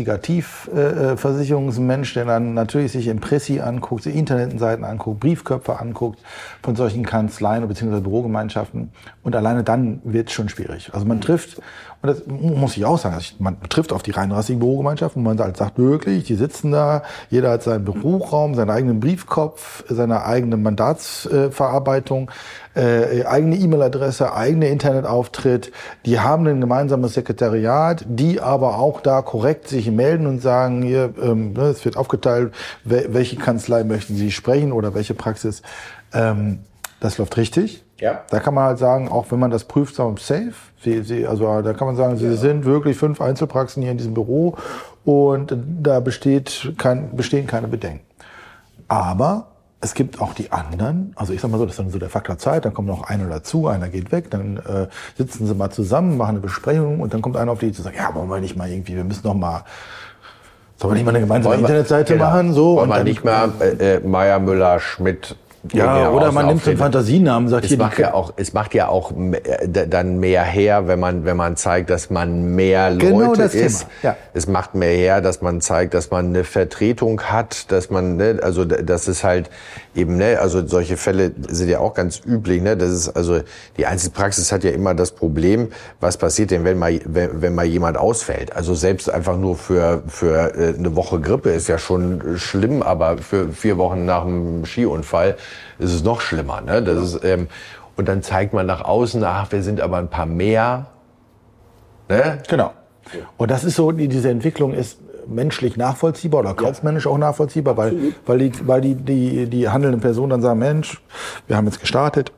Investigativversicherungsmensch, äh, der dann natürlich sich Impressi anguckt, sich Internetseiten anguckt, Briefköpfe anguckt von solchen Kanzleien bzw. Bürogemeinschaften. Und alleine dann wird es schon schwierig. Also man trifft, und das muss ich auch sagen, man trifft auf die reinrassigen Bürogemeinschaften und man halt sagt wirklich, die sitzen da, jeder hat seinen Büroraum, seinen eigenen Briefkopf, seine eigene Mandatsverarbeitung, äh, eigene E-Mail-Adresse, eigene Internetauftritt. Die haben ein gemeinsames Sekretariat, die aber auch da korrekt sich melden und sagen, hier, ähm, es wird aufgeteilt, welche Kanzlei möchten Sie sprechen oder welche Praxis. Ähm, das läuft richtig. Ja. Da kann man halt sagen, auch wenn man das prüft, sagen wir safe. Sie, Sie, also da kann man sagen, Sie ja. sind wirklich fünf Einzelpraxen hier in diesem Büro und da besteht kein, bestehen keine Bedenken. Aber es gibt auch die anderen, also ich sag mal so, das ist dann so der Faktor Zeit, dann kommt noch einer dazu, einer geht weg, dann äh, sitzen sie mal zusammen, machen eine Besprechung und dann kommt einer auf die Idee zu sagen, ja, wollen wir nicht mal irgendwie, wir müssen noch mal, sollen wir nicht mal eine gemeinsame wollen Internetseite genau. machen? So, wollen und wir dann, nicht mal äh, Meier, Müller, Schmidt. Ja, oder man nimmt so einen Fantasienamen, sagt es hier macht die ja auch, es macht ja auch dann mehr her, wenn man wenn man zeigt, dass man mehr Leute genau das ist. Thema. Ja. Es macht mehr her, dass man zeigt, dass man eine Vertretung hat, dass man, ne, also das ist halt eben, ne, also solche Fälle sind ja auch ganz üblich, ne. Das ist also die Einzelpraxis hat ja immer das Problem, was passiert denn, wenn mal wenn, wenn mal jemand ausfällt? Also selbst einfach nur für für eine Woche Grippe ist ja schon schlimm, aber für vier Wochen nach einem Skiunfall ist es noch schlimmer, ne? Das ist, ähm, und dann zeigt man nach außen, ach, wir sind aber ein paar mehr. Ne? Genau. Und das ist so, diese Entwicklung ist menschlich nachvollziehbar oder kaufmännisch auch nachvollziehbar, weil, weil, die, weil die, die, die handelnden Personen dann sagen, Mensch, wir haben jetzt gestartet,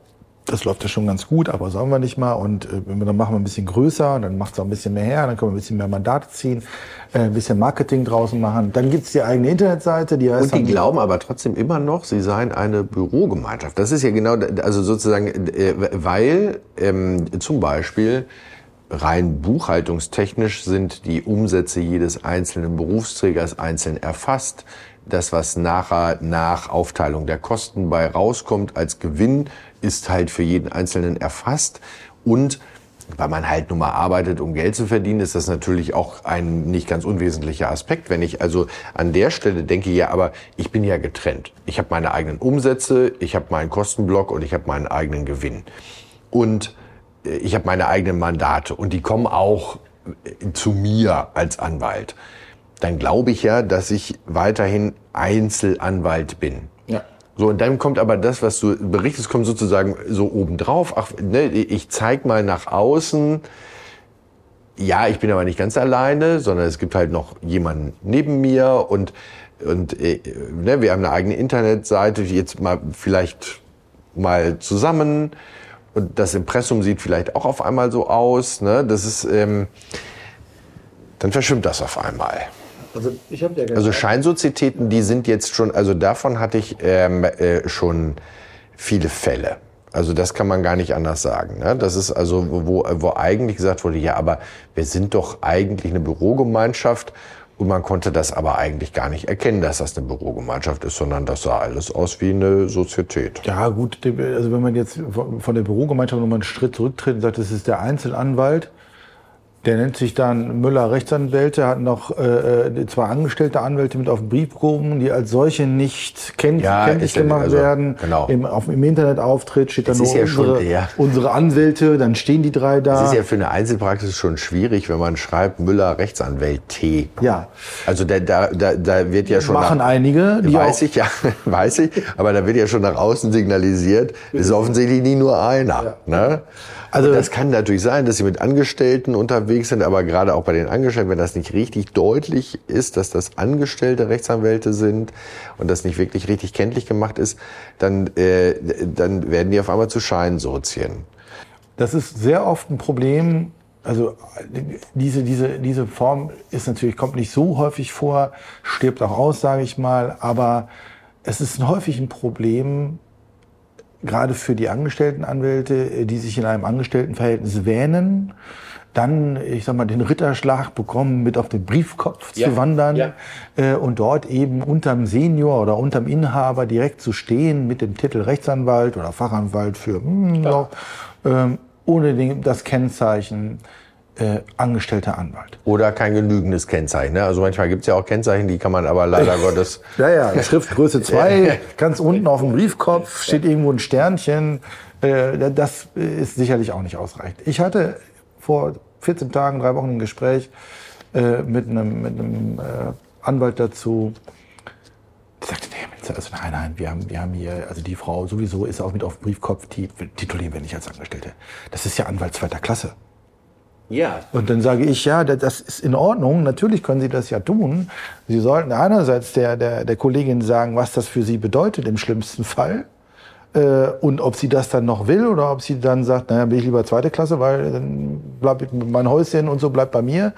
das läuft ja schon ganz gut, aber sollen wir nicht mal. Und äh, dann machen wir ein bisschen größer, dann macht es auch ein bisschen mehr her, dann können wir ein bisschen mehr Mandate ziehen, äh, ein bisschen Marketing draußen machen. Dann gibt's die eigene Internetseite, die heißt. Und die glauben aber trotzdem immer noch, sie seien eine Bürogemeinschaft. Das ist ja genau, also sozusagen, äh, weil ähm, zum Beispiel rein buchhaltungstechnisch sind die Umsätze jedes einzelnen Berufsträgers einzeln erfasst. Das, was nachher nach Aufteilung der Kosten bei rauskommt als Gewinn, ist halt für jeden Einzelnen erfasst. Und weil man halt nun mal arbeitet, um Geld zu verdienen, ist das natürlich auch ein nicht ganz unwesentlicher Aspekt. Wenn ich also an der Stelle denke, ja, aber ich bin ja getrennt. Ich habe meine eigenen Umsätze, ich habe meinen Kostenblock und ich habe meinen eigenen Gewinn. Und ich habe meine eigenen Mandate und die kommen auch zu mir als Anwalt. Dann glaube ich ja, dass ich weiterhin Einzelanwalt bin. Ja. So, und dann kommt aber das, was du berichtest, kommt sozusagen so obendrauf. Ach, ne, ich zeig mal nach außen, ja, ich bin aber nicht ganz alleine, sondern es gibt halt noch jemanden neben mir und, und äh, ne, wir haben eine eigene Internetseite, jetzt mal vielleicht mal zusammen. Und das Impressum sieht vielleicht auch auf einmal so aus. Ne? Das ist, ähm, dann verschwimmt das auf einmal. Also, ich hab ja also Scheinsozietäten, die sind jetzt schon, also davon hatte ich ähm, äh, schon viele Fälle. Also das kann man gar nicht anders sagen. Ne? Das ist also, wo, wo eigentlich gesagt wurde, ja, aber wir sind doch eigentlich eine Bürogemeinschaft. Und man konnte das aber eigentlich gar nicht erkennen, dass das eine Bürogemeinschaft ist, sondern das sah alles aus wie eine Sozietät. Ja gut, also wenn man jetzt von der Bürogemeinschaft nochmal einen Schritt zurücktritt und sagt, das ist der Einzelanwalt, der nennt sich dann Müller Rechtsanwälte, hat noch äh, zwei angestellte Anwälte mit auf dem Briefbogen, die als solche nicht kennt, ja, kenntlich gemacht also, werden. Genau. Im, auf, Im Internetauftritt steht dann nur ja unsere, schon, ja. unsere Anwälte, dann stehen die drei da. Das ist ja für eine Einzelpraxis schon schwierig, wenn man schreibt Müller Rechtsanwalt T. Ja. Also da, da, da, da wird ja schon machen nach, einige, die weiß auch, ich ja, weiß ich, aber da wird ja schon nach außen signalisiert, ist offensichtlich nie nur einer. Ja. Ne? Also das kann natürlich sein, dass sie mit Angestellten unterwegs sind, aber gerade auch bei den Angestellten, wenn das nicht richtig deutlich ist, dass das angestellte Rechtsanwälte sind und das nicht wirklich richtig kenntlich gemacht ist, dann, äh, dann werden die auf einmal zu Scheinsozien. Das ist sehr oft ein Problem. Also diese, diese, diese Form ist natürlich, kommt nicht so häufig vor, stirbt auch aus, sage ich mal, aber es ist häufig ein Problem, gerade für die Angestelltenanwälte, die sich in einem Angestelltenverhältnis wähnen, dann, ich sag mal, den Ritterschlag bekommen, mit auf den Briefkopf ja. zu wandern ja. äh, und dort eben unterm Senior oder unterm Inhaber direkt zu stehen mit dem Titel Rechtsanwalt oder Fachanwalt für hm, ja. noch, ähm, ohne den, das Kennzeichen Äh, angestellter Anwalt. Oder kein genügendes Kennzeichen. Ne? Also manchmal gibt's ja auch Kennzeichen, die kann man aber leider Gottes... Ja, ja, Schriftgröße zwei, ganz unten auf dem Briefkopf steht irgendwo ein Sternchen. Äh, das ist sicherlich auch nicht ausreichend. Ich hatte vor vierzehn Tagen, drei Wochen ein Gespräch äh, mit einem, mit einem äh, Anwalt dazu. Der sagte, nee, also nein, nein, wir haben, wir haben hier, also die Frau sowieso ist auch mit auf dem Briefkopf, die titulieren wir nicht als Angestellte. Das ist ja Anwalt zweiter Klasse. Ja. Und dann sage ich, ja, das ist in Ordnung. Natürlich können Sie das ja tun. Sie sollten einerseits der, der, der Kollegin sagen, was das für sie bedeutet im schlimmsten Fall. Äh, und ob sie das dann noch will oder ob sie dann sagt, naja, bin ich lieber zweite Klasse, weil dann bleibt mein Häuschen und so bleibt bei mir.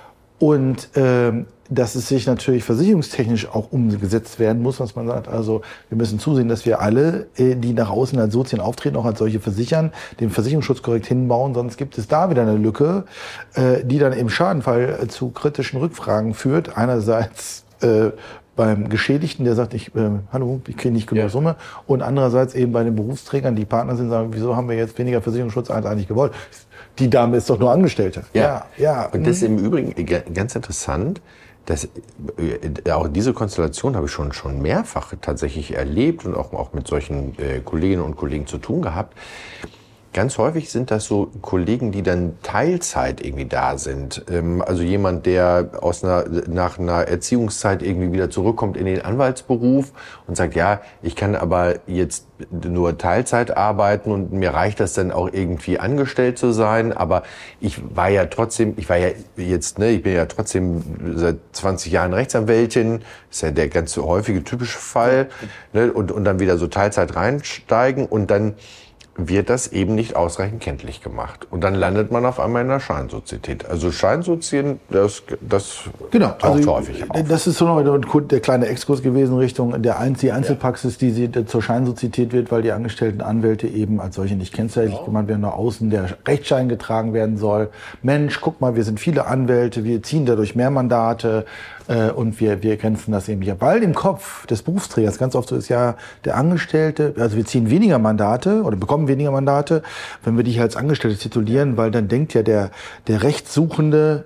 Und ähm, dass es sich natürlich versicherungstechnisch auch umgesetzt werden muss, was man sagt. Also wir müssen zusehen, dass wir alle, die nach außen als Sozien auftreten, auch als solche versichern, den Versicherungsschutz korrekt hinbauen. Sonst gibt es da wieder eine Lücke, die dann im Schadenfall zu kritischen Rückfragen führt. Einerseits äh, beim Geschädigten, der sagt, ich, äh, hallo, ich kriege nicht genug ja. Summe. Und andererseits eben bei den Berufsträgern, die Partner sind, sagen, wieso haben wir jetzt weniger Versicherungsschutz als eigentlich gewollt? Die Dame ist doch nur Angestellte. Ja, ja. ja. Und das ist im Übrigen ganz interessant. Das, auch diese Konstellation habe ich schon schon mehrfach tatsächlich erlebt und auch, auch mit solchen äh, Kolleginnen und Kollegen zu tun gehabt. Ganz häufig sind das so Kollegen, die dann Teilzeit irgendwie da sind. Ähm, also jemand, der aus einer, nach einer Erziehungszeit irgendwie wieder zurückkommt in den Anwaltsberuf und sagt, ja, ich kann aber jetzt nur Teilzeit arbeiten und mir reicht das dann auch irgendwie angestellt zu sein. Aber ich war ja trotzdem, ich war ja jetzt, ne, ich bin ja trotzdem seit zwanzig Jahren Rechtsanwältin. Das ist ja der ganz häufige typische Fall. Ne, und, und dann wieder so Teilzeit reinsteigen und dann wird das eben nicht ausreichend kenntlich gemacht. Und dann landet man auf einmal in einer Scheinsozietät. Also Scheinsozieten, das, das genau, taucht also häufig auf. Das ist so noch der kleine Exkurs gewesen Richtung der Einzel die Einzelpraxis, die sie zur Scheinsozietät wird, weil die angestellten Anwälte eben als solche nicht kennzeichnet genau. gemacht werden, nach außen der Rechtsschein getragen werden soll. Mensch, guck mal, wir sind viele Anwälte, wir ziehen dadurch mehr Mandate äh, und wir, wir grenzen das eben hier. Weil im Kopf des Berufsträgers ganz oft so ist ja der Angestellte, also wir ziehen weniger Mandate oder bekommen weniger Mandate, wenn wir dich als Angestellte titulieren, weil dann denkt ja der, der Rechtssuchende,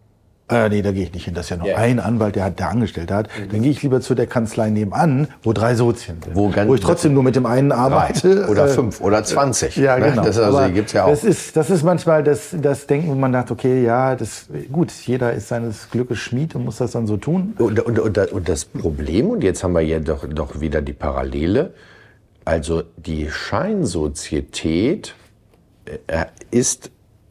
Äh, nee, da gehe ich nicht hin. Das ist ja noch yeah. ein Anwalt, der, der Angestellte hat. Mhm. Dann gehe ich lieber zu der Kanzlei nebenan, wo drei Sozien sind. Wo, ganz wo ich trotzdem nur mit dem einen arbeite. Drei oder fünf oder zwanzig. Ja, genau. Das, also, Aber die gibt's ja auch. Das ist, das ist manchmal das, das Denken, wo man sagt, okay, ja, das, gut, jeder ist seines Glückes Schmied und muss das dann so tun. Und, und, und, und das Problem, und jetzt haben wir ja doch, doch wieder die Parallele, also die Scheinsozietät äh, ist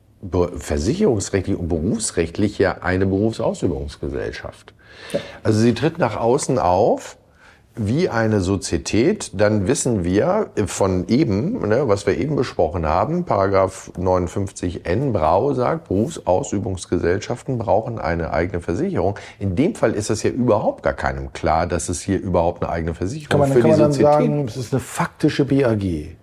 versicherungsrechtlich und berufsrechtlich ja eine Berufsausübungsgesellschaft. Ja. Also sie tritt nach außen auf wie eine Sozietät. Dann wissen wir von eben, ne, was wir eben besprochen haben, Paragraph neunundfünfzig N Brau sagt, Berufsausübungsgesellschaften brauchen eine eigene Versicherung. In dem Fall ist es ja überhaupt gar keinem klar, dass es hier überhaupt eine eigene Versicherung kann man, für kann die man Sozietät dann sagen, es ist eine faktische B A G.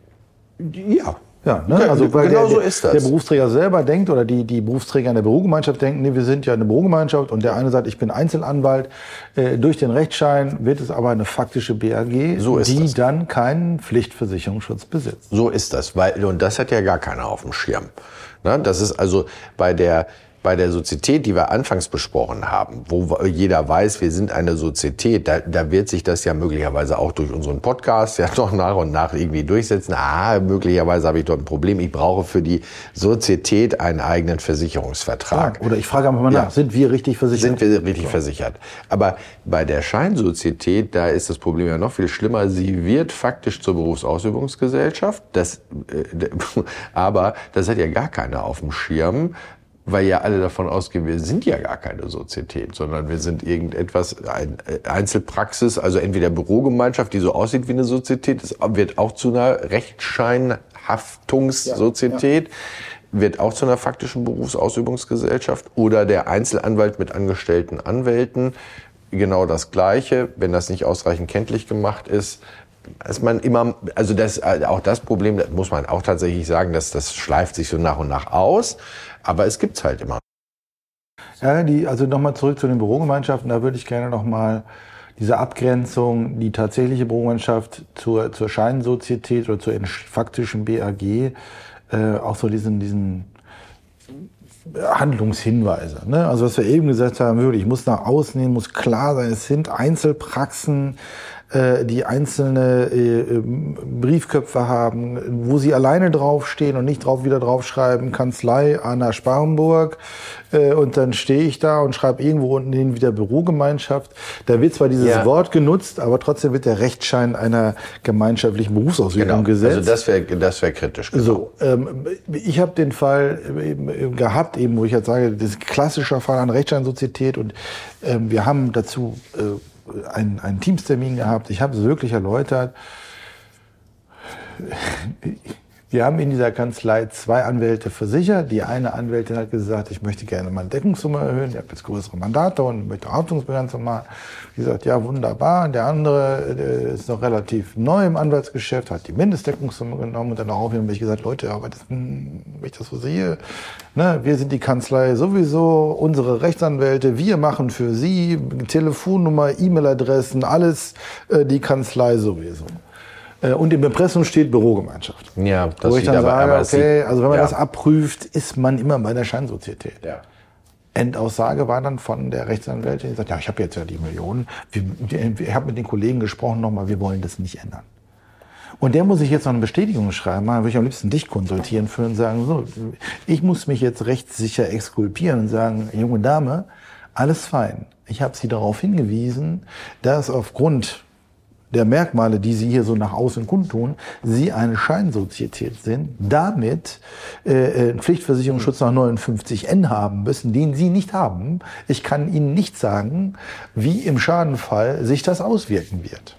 Ja. Ja, ne? Also weil genau der, so ist das. Der Berufsträger selber denkt oder die, die Berufsträger in der Bürogemeinschaft denken, nee, wir sind ja eine Bürogemeinschaft und der eine sagt, ich bin Einzelanwalt. Äh, durch den Rechtsschein wird es aber eine faktische B A G, so ist die das. dann keinen Pflichtversicherungsschutz besitzt. So ist das, weil, und das hat ja gar keiner auf dem Schirm. Ne? Das ist also bei der Bei der Sozietät, die wir anfangs besprochen haben, wo jeder weiß, wir sind eine Sozietät, da, da wird sich das ja möglicherweise auch durch unseren Podcast ja doch nach und nach irgendwie durchsetzen. Ah, möglicherweise habe ich dort ein Problem. Ich brauche für die Sozietät einen eigenen Versicherungsvertrag. Ja, oder ich frage einfach mal nach, ja. sind wir richtig versichert? Sind wir richtig so. versichert. Aber bei der Scheinsozietät, da ist das Problem ja noch viel schlimmer. Sie wird faktisch zur Berufsausübungsgesellschaft. Das, äh, aber das hat ja gar keiner auf dem Schirm. Weil ja alle davon ausgehen, wir sind ja gar keine Sozietät, sondern wir sind irgendetwas, eine Einzelpraxis, also entweder Bürogemeinschaft, die so aussieht wie eine Sozietät, das wird auch zu einer Rechtsscheinhaftungssozietät, ja, ja. wird auch zu einer faktischen Berufsausübungsgesellschaft oder der Einzelanwalt mit angestellten Anwälten, genau das Gleiche, wenn das nicht ausreichend kenntlich gemacht ist. Dass man immer, also das, auch das Problem, das muss man auch tatsächlich sagen, dass das schleift sich so nach und nach aus, aber es gibt's halt immer. Ja, die, also nochmal zurück zu den Bürogemeinschaften, da würde ich gerne nochmal diese Abgrenzung, die tatsächliche Bürogemeinschaft zur, zur Scheinsozietät oder zur faktischen B A G, äh, auch so diesen, diesen Handlungshinweise. Ne? Also was wir eben gesagt haben, wirklich, ich muss nach außen hin, muss klar sein, es sind Einzelpraxen, die einzelne äh, Briefköpfe haben, wo sie alleine draufstehen und nicht drauf wieder draufschreiben, Kanzlei Anna Sparrenburg, äh, und dann stehe ich da und schreibe irgendwo unten hin wieder Bürogemeinschaft. Da wird zwar dieses ja. Wort genutzt, aber trotzdem wird der Rechtsschein einer gemeinschaftlichen Berufsausübung genau. gesetzt. Also das wäre das wäre kritisch. Genau. So, ähm, ich habe den Fall eben gehabt, eben wo ich jetzt sage, das ist ein klassischer Fall an Rechtsscheinsozietät und ähm, wir haben dazu äh, einen, einen Teamstermin gehabt. Ich habe es wirklich erläutert. Wir haben in dieser Kanzlei zwei Anwälte versichert. Die eine Anwältin hat gesagt, ich möchte gerne meine Deckungssumme erhöhen. Ich habe jetzt größere Mandate und möchte Haftungsbegrenzung machen. Die sagt, ja, wunderbar. Und der andere der ist noch relativ neu im Anwaltsgeschäft, hat die Mindestdeckungssumme genommen und dann daraufhin habe ich gesagt, Leute, aber das, wenn ich das so sehe, ne, wir sind die Kanzlei sowieso, unsere Rechtsanwälte, wir machen für Sie Telefonnummer, E-Mail-Adressen, alles äh, die Kanzlei sowieso. Und im Impressum steht Bürogemeinschaft. Ja, das wo ich dann aber, sage, aber okay, also wenn man ja. das abprüft, ist man immer bei der Scheinsozietät. Ja. Endaussage war dann von der Rechtsanwältin, die sagt, ja, ich habe jetzt ja die Millionen, wir, ich habe mit den Kollegen gesprochen nochmal, wir wollen das nicht ändern. Und der muss ich jetzt noch eine Bestätigung schreiben, dann würde ich am liebsten dich konsultieren für und sagen, so, ich muss mich jetzt rechtssicher exkulpieren und sagen, junge Dame, alles fein. Ich habe Sie darauf hingewiesen, dass aufgrund der Merkmale, die Sie hier so nach außen kundtun, Sie eine Scheinsozietät sind, damit äh, einen Pflichtversicherungsschutz nach neunundfünfzig N haben müssen, den Sie nicht haben. Ich kann Ihnen nicht sagen, wie im Schadenfall sich das auswirken wird.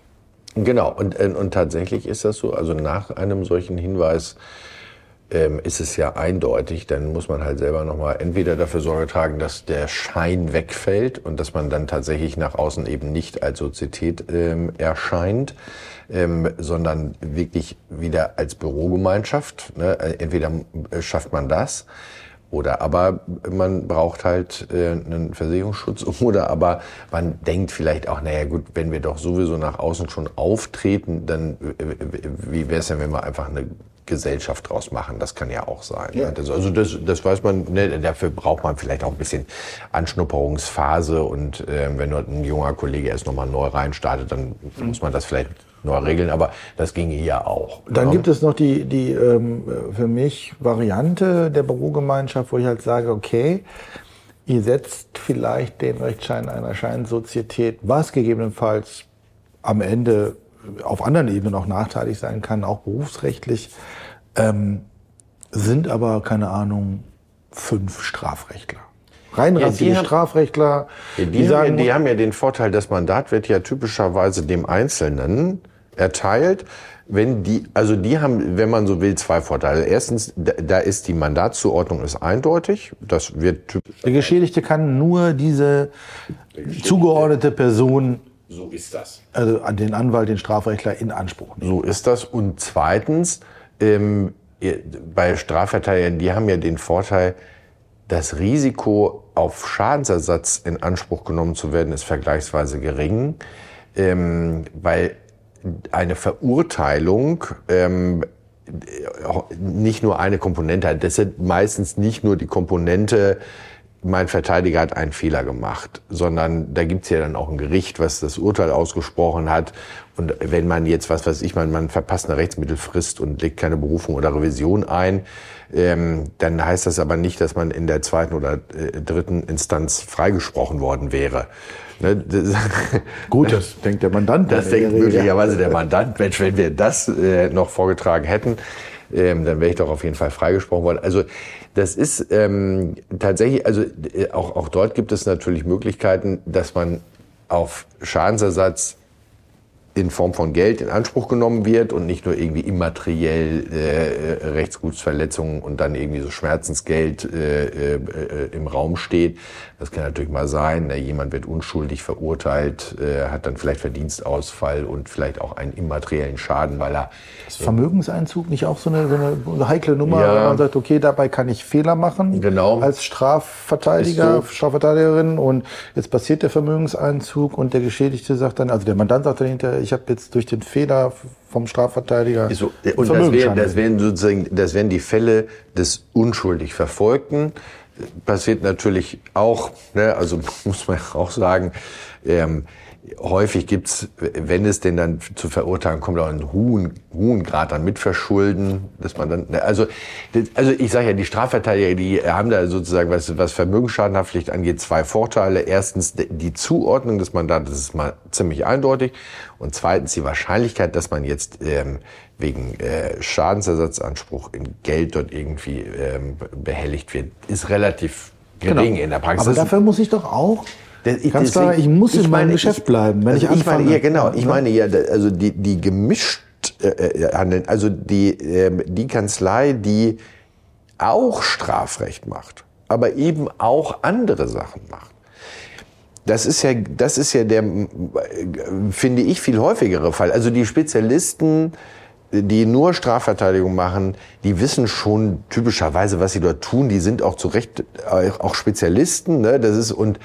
Genau, und, und tatsächlich ist das so, also nach einem solchen Hinweis ähm, ist es ja eindeutig, dann muss man halt selber nochmal entweder dafür Sorge tragen, dass der Schein wegfällt und dass man dann tatsächlich nach außen eben nicht als Sozietät ähm, erscheint, ähm, sondern wirklich wieder als Bürogemeinschaft. Ne? Entweder schafft man das, oder aber man braucht halt äh, einen Versicherungsschutz, oder aber man denkt vielleicht auch, naja gut, wenn wir doch sowieso nach außen schon auftreten, dann äh, wie wäre es denn, wenn wir einfach eine Gesellschaft draus machen? Das kann ja auch sein. Ja. Das, also das, das weiß man, ne, dafür braucht man vielleicht auch ein bisschen Anschnupperungsphase, und äh, wenn nur ein junger Kollege erst nochmal neu reinstartet, dann mhm. muss man das vielleicht neu regeln, aber das ginge hier auch. Dann ja. gibt es noch die, die ähm, für mich Variante der Bürogemeinschaft, wo ich halt sage, okay, ihr setzt vielleicht den Rechtsschein einer Scheinsozietät, was gegebenenfalls am Ende auf anderen Ebenen auch nachteilig sein kann, auch berufsrechtlich, ähm, sind aber, keine Ahnung, fünf Strafrechtler. Reinrassige ja, Strafrechtler. Ja, die, die, sagen, haben ja, die haben ja den Vorteil, das Mandat wird ja typischerweise dem Einzelnen erteilt. Wenn die, also die haben, wenn man so will, zwei Vorteile. Erstens, da, da ist die Mandatszuordnung ist eindeutig. Das wird typisch. Der Geschädigte kann nur diese zugeordnete Person, so ist das, also an den Anwalt, den Strafrechtler in Anspruch nehmen. So ist das. Und zweitens, ähm, bei Strafverteidigern, die haben ja den Vorteil, das Risiko, auf Schadensersatz in Anspruch genommen zu werden, ist vergleichsweise gering, ähm, weil eine Verurteilung ähm, nicht nur eine Komponente hat. Das sind meistens nicht nur die Komponente, mein Verteidiger hat einen Fehler gemacht, sondern da gibt's ja dann auch ein Gericht, was das Urteil ausgesprochen hat. Und wenn man jetzt, was weiß ich, man, man verpasst eine Rechtsmittelfrist und legt keine Berufung oder Revision ein, ähm, dann heißt das aber nicht, dass man in der zweiten oder äh, dritten Instanz freigesprochen worden wäre. Ne, das, Gut, das denkt der Mandant. Das denkt möglicherweise der Mandant. Mensch, wenn wir das äh, noch vorgetragen hätten, ähm, dann wäre ich doch auf jeden Fall freigesprochen worden. Also das ist ähm, tatsächlich, also äh, auch, auch dort gibt es natürlich Möglichkeiten, dass man auf Schadensersatz in Form von Geld in Anspruch genommen wird und nicht nur irgendwie immateriell äh, Rechtsgutsverletzungen und dann irgendwie so Schmerzensgeld äh, äh, im Raum steht. Das kann natürlich mal sein, na, jemand wird unschuldig verurteilt, äh, hat dann vielleicht Verdienstausfall und vielleicht auch einen immateriellen Schaden, weil er... Ist Vermögenseinzug nicht auch so eine, so eine heikle Nummer, ja. Wenn man sagt, okay, dabei kann ich Fehler machen, genau. Als Strafverteidiger, Strafverteidigerin, und jetzt passiert der Vermögenseinzug und der Geschädigte sagt dann, also der Mandant sagt dann hinterher, ich habe jetzt durch den Fehler vom Strafverteidiger so, und das wären, das wären sozusagen, das wären die Fälle des unschuldig Verfolgten. Passiert natürlich auch, ne, also muss man auch sagen, ähm, häufig gibt's, wenn es denn dann zu verurteilen kommt, auch einen hohen, hohen Grad an Mitverschulden, dass man dann, also, also ich sage ja, die Strafverteidiger, die haben da sozusagen, was, was Vermögensschadenhaftpflicht angeht, zwei Vorteile. Erstens, die Zuordnung des Mandates ist mal ziemlich eindeutig, und zweitens die Wahrscheinlichkeit, dass man jetzt ähm, wegen äh, Schadensersatzanspruch in Geld dort irgendwie ähm, behelligt wird, ist relativ gering, genau, in der Praxis. Aber dafür muss ich doch auch Das, ich, Ganz klar, ich muss in meinem Geschäft bleiben, wenn also ich anfange. Ich meine, ja, genau, ich meine ja, also die, die gemischt äh, handeln, also die, äh, die Kanzlei, die auch Strafrecht macht, aber eben auch andere Sachen macht. Das ist ja, das ist ja der, finde ich, viel häufigere Fall. Also die Spezialisten, die nur Strafverteidigung machen, die wissen schon typischerweise, was sie dort tun. Die sind auch zu Recht auch Spezialisten, ne? Das ist, und